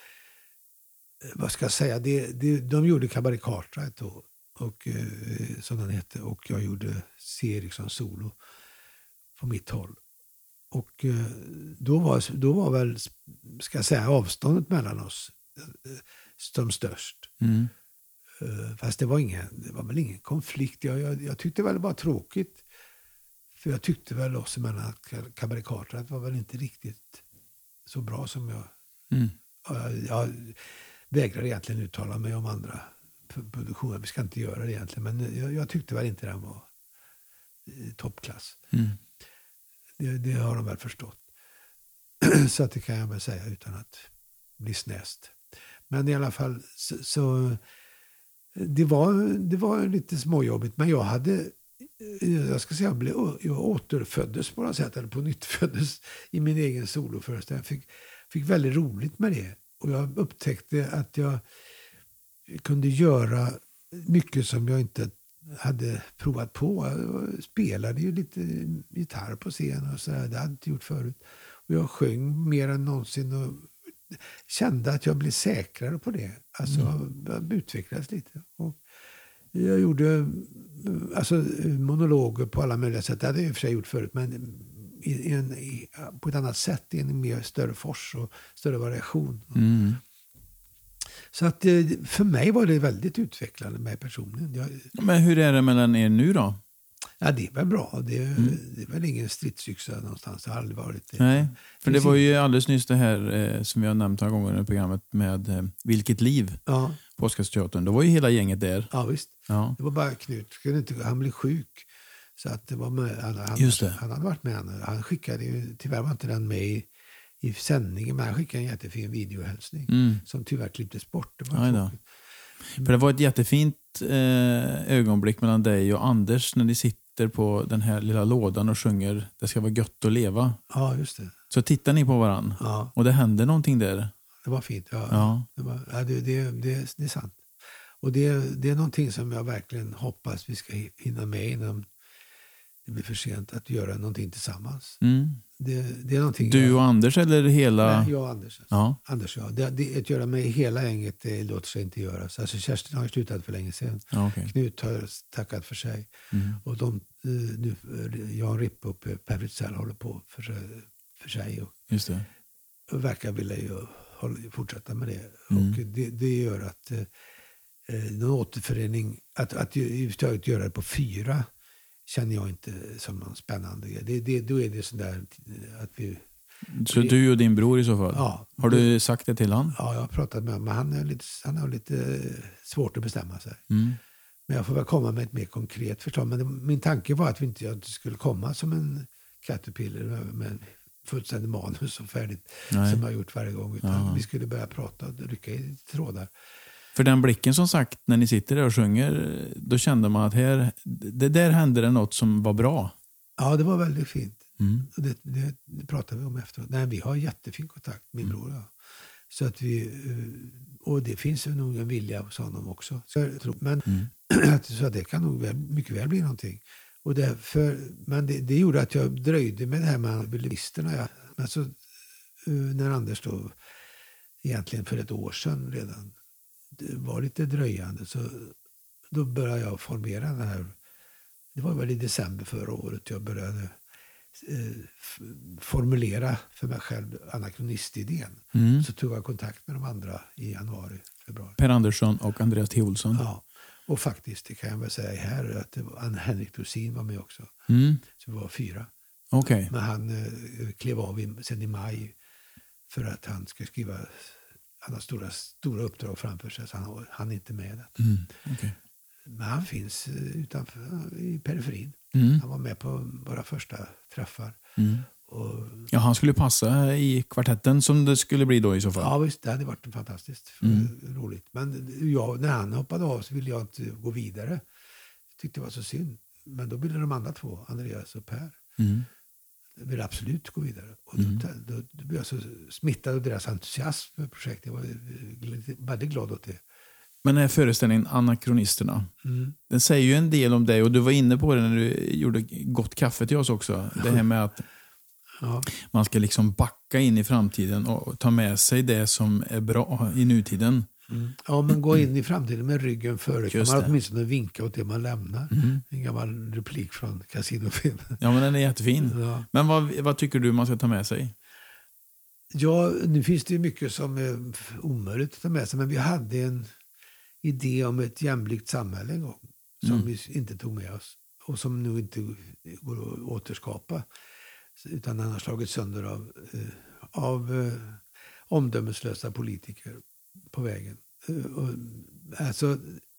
Vad ska jag säga? Det, det, de gjorde Cabaret Cartwright då. Och, som den hette. Och jag gjorde C. Eriksson solo på mitt håll. Och då var, då var väl, ska jag säga, avståndet mellan oss som störst. Mm. Fast det var, ingen, det var väl ingen konflikt. Jag, jag, jag tyckte väl det var tråkigt. För jag tyckte väl oss emellan att Cabaret Cartwright var väl inte riktigt så bra som jag... Mm. Jag, jag vägrar egentligen uttala mig om andra produktioner. Vi ska inte göra det egentligen. Men jag, jag tyckte väl inte den var toppklass. Mm. Det, det har de väl förstått. Så att det kan jag väl säga utan att bli snäst. Men i alla fall så, så det var, det var lite småjobbigt. Men jag hade, jag ska säga, jag, blev, jag återföddes på något sätt. Eller på nytt föddes i min egen soloföreställning. Jag fick, fick väldigt roligt med det. Och jag upptäckte att jag kunde göra mycket som jag inte hade provat på. Jag spelade ju lite gitarr på scen och så där. Det hade jag inte gjort förut. Och jag sjöng mer än någonsin och kände att jag blev säkrare på det. Alltså mm. jag utvecklades lite. Och jag gjorde alltså, monologer på alla möjliga sätt. Det hade jag i och för sig gjort förut, men i en, i, på ett annat sätt, i en mer större fors och större variation. Mm. Så att för mig var det väldigt utvecklande med personen. Jag, Men hur är det mellan er nu då? Ja, det är väl bra. Det är, mm. det är väl ingen stridsyxa någonstans. Det har aldrig varit det. Nej, för det var ju alldeles nyss det här eh, som jag nämnt några gånger i programmet med eh, Vilket liv ja. på Oscarsteatern. Då var ju hela gänget där. Ja, visst. Ja. Det var bara Knut. Han blev sjuk. Så att det var med, han, han, Just det. han hade varit med. Han, han skickade ju, tyvärr var inte den med i, i sändningen, men han skickade en jättefin videohälsning mm. som tyvärr klipptes bort. Det var mm. För det var ett jättefint eh, ögonblick mellan dig och Anders när ni sitter på den här lilla lådan och sjunger Det ska vara gött att leva. Ja, just det. Så tittar ni på varann ja. och det händer någonting där. Det var fint, ja. ja. Det, var, ja det, det, det, det är sant. Och det, det är någonting som jag verkligen hoppas vi ska hinna med innan det blir för sent att göra någonting tillsammans. Mm. Det, det är någonting du jag, och Anders eller hela... Nej, jag och Anders. Alltså. Ja. Anders, ja. Det, det, att göra med hela gänget, det låter sig inte göras. Alltså Kerstin har ju slutat för länge sedan. Ja, okay. Knut har tackat för sig. Mm. Och de, nu, Jan Rippe och Per Fritzell håller på för, för sig. Och, Just det. och verkar vilja ju hålla, fortsätta med det. Mm. Och det, det gör att eh, någon återförening, att, att, att, att göra det på fyra känner jag inte som någon spännande grej. Det, det, då är det sådär att vi... Så det, du och din bror i så fall? Ja. Har du sagt det till han? Ja, jag har pratat med honom. Men han, är lite, han har lite svårt att bestämma sig. Mm. Men jag får väl komma med ett mer konkret förslag. Men det, min tanke var att vi inte att det skulle komma som en caterpillar med, med fullständig manus och färdigt. Nej. Som jag har gjort varje gång. Utan ja. vi skulle börja prata och rycka i trådar. För den blicken som sagt, när ni sitter där och sjunger, då kände man att här, det där hände det något som var bra. Ja, det var väldigt fint. Mm. Och det, det, det pratade vi om efteråt. Nej, vi har jättefin kontakt, min mm. bror och jag. Så att vi, och det finns ju nog en vilja hos honom också. Så jag tror, men mm. så det kan nog väl, mycket väl bli någonting. Och därför, men det, det gjorde att jag dröjde med det här med bilisterna. Ja. Men så, när Anders då, egentligen för ett år sedan redan, det var lite dröjande, så då började jag formera den här. Det var väl i december förra året jag började eh, f- formulera för mig själv anakronistidén. Mm. Så tog jag kontakt med de andra i januari, februari. Per Andersson och Andreas T. Olsson. Ja, och faktiskt, det kan jag väl säga här, att det var Ann-Henrik Dorsin var med också. Mm. Så vi var fyra. Okay. Men han eh, klev av i, sen i maj för att han ska skriva. Han har stora, stora uppdrag framför sig, så han, han är inte med det. Mm, okay. Men han finns utanför, i periferin. Mm. Han var med på våra första träffar. Mm. och, Ja, han skulle passa i kvartetten som det skulle bli då i så fall. ja, visst, det hade varit fantastiskt Mm. roligt. Men jag, när han hoppade av så ville jag inte gå vidare. Jag tyckte det var så synd. Men då ville de andra två, Andreas och Per, Mm. ville absolut gå vidare. Och Mm. då, då, då blev jag så smittad av deras entusiasm för projektet. Jag var väldigt glad åt det. Men den här föreställningen Anakronisterna, Mm. den säger ju en del om dig, och du var inne på det när du gjorde gott kaffe till oss också. Det här med att Ja. man ska liksom backa in i framtiden och ta med sig det som är bra i nutiden. Mm. Ja, men gå in i framtiden med ryggen före. Kan Just man det. åtminstone vinka åt det man lämnar. Mm. En gammal replik från Casinofilmen. Ja, men den är jättefin. Ja. Men vad, vad tycker du man ska ta med sig? Ja, nu finns det ju mycket som är omöjligt att ta med sig. Men vi hade en idé om ett jämlikt samhälle en gång. Som Mm. vi inte tog med oss. Och som nu inte går att återskapa. Utan den har slagit sönder av, eh, av eh, omdömeslösa politiker på vägen. Eh, och, alltså,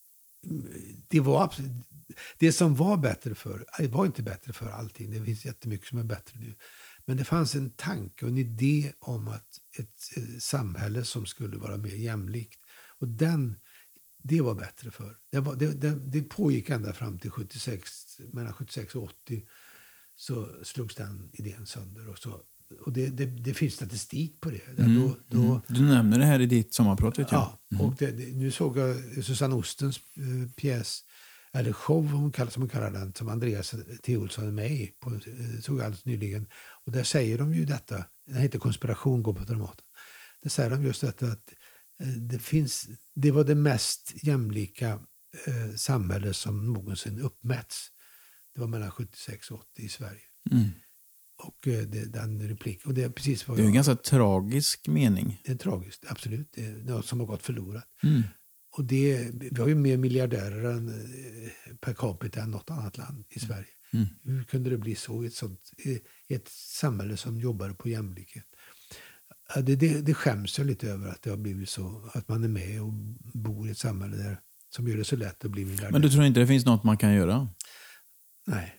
det, var absolut, det som var bättre för det var inte bättre för allting. Det finns jättemycket som är bättre nu. Men det fanns en tanke och en idé om att ett eh, samhälle som skulle vara mer jämlikt. Och den, det var bättre för. Det, var, det, det, det pågick ända fram till sjuttiosex, mellan sjuttiosex och åttio. Så slogs den idén sönder. Och, så, och det, det, det finns statistik på det. Där Mm. då, då, Mm. Du nämner det här i ditt sommarprat, vet jag. ja, och det, det, nu såg jag Susanne Ostens eh, pjäs, eller show hon kallar, som hon kallar den, som Andreas T. Olsson är med i, på, eh, såg alldeles nyligen. Och där säger de ju detta, den heter Konspiration, går på Dramaten. Där säger de just detta att eh, det finns, det var det mest jämlika eh, samhälle som någonsin uppmätts. Det var mellan sjuttiosex och åttio i Sverige. Mm. Och eh, det, den replik, och det är precis vad Det är ju en jag... ganska tragisk mening. Det är tragiskt, absolut. Det är något som har gått förlorat. Mm. Och det, vi har ju mer miljardärer än, eh, per capita än något annat land i Sverige. Mm. Hur kunde det bli så i ett, sånt, i ett samhälle som jobbar på jämlikhet? Ja, Det, det, det skäms jag lite över att det har blivit så. Att man är med och bor i ett samhälle där, som gör det så lätt att bli miljardär. Men du tror inte det finns något man kan göra? Nej.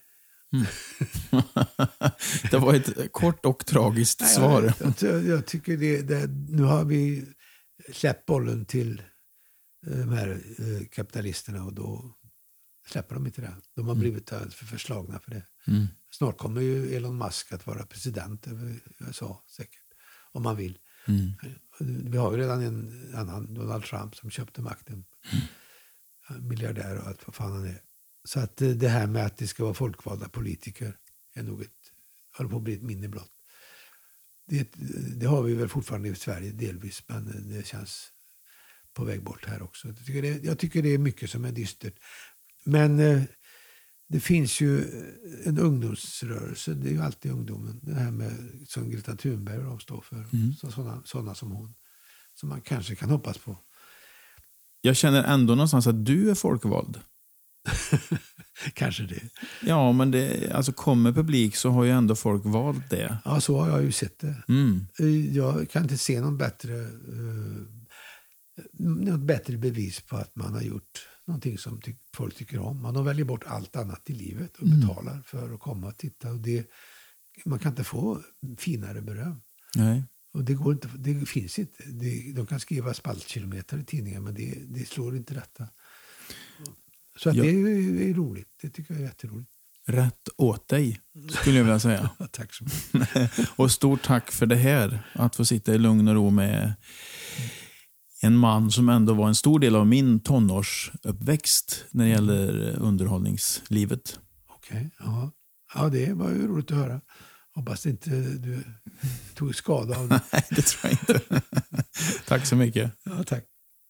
Det var ett kort och tragiskt Nej, svar. Jag, jag, jag tycker det, det, nu har vi släppt bollen till eh, de här eh, kapitalisterna och då släpper de inte det. De har blivit för förslagna för det. Mm. Snart kommer ju Elon Musk att vara president över U S A säkert. Om man vill. Mm. Vi har ju redan en annan, Donald Trump, som köpte makten. Mm. Miljardär och allt vad fan han är. Så att det här med att det ska vara folkvalda politiker är nog ett, håller på att bli ett minne blott. Det, det har vi väl fortfarande i Sverige delvis, men det känns på väg bort här också. Jag tycker det, jag tycker det är mycket som är dystert. Men eh, det finns ju en ungdomsrörelse, det är ju alltid ungdomen, det här med som Greta Thunberg och de står för, Mm. så, sådana, sådana som hon, som man kanske kan hoppas på. Jag känner ändå någonstans att du är folkvald. Kanske det. Ja, men det, alltså kommer publik så har ju ändå folk valt det. Ja, så har jag ju sett det. Mm. Jag kan inte se någon bättre, uh, något bättre bevis på att man har gjort någonting som ty- folk tycker om. Man väljer bort allt annat i livet och Mm. betalar för att komma och titta. Och det, man kan inte få finare beröm. Nej. Och det, går inte, det finns inte. Det, de kan skriva spaltkilometer i tidningar, men det, det slår inte detta. Så att Ja. det är, är roligt. Det tycker jag är jätteroligt. Rätt åt dig, skulle jag vilja säga. Tack så mycket. Och stort tack för det här. Att få sitta i lugn och ro med en man som ändå var en stor del av min tonårsuppväxt när det gäller underhållningslivet. Okej, okay, ja. Ja, det var ju roligt att höra. Hoppas inte du tog skada av det. Nej, det tror jag inte. Tack så mycket. Ja, tack.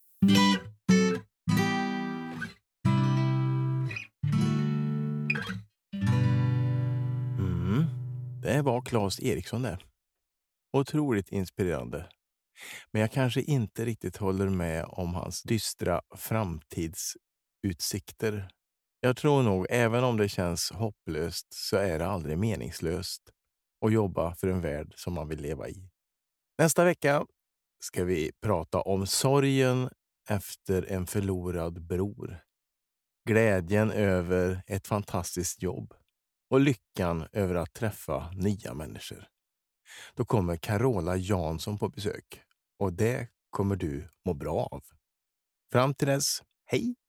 Mm. Det var Claes Eriksson där. Otroligt inspirerande. Men jag kanske inte riktigt håller med om hans dystra framtidsutsikter. Jag tror nog, även om det känns hopplöst, så är det aldrig meningslöst att jobba för en värld som man vill leva i. Nästa vecka ska vi prata om sorgen efter en förlorad bror. Glädjen över ett fantastiskt jobb. och lyckan över att träffa nya människor. Då kommer Carola Jansson på besök och det kommer du må bra av. Fram till dess, hej!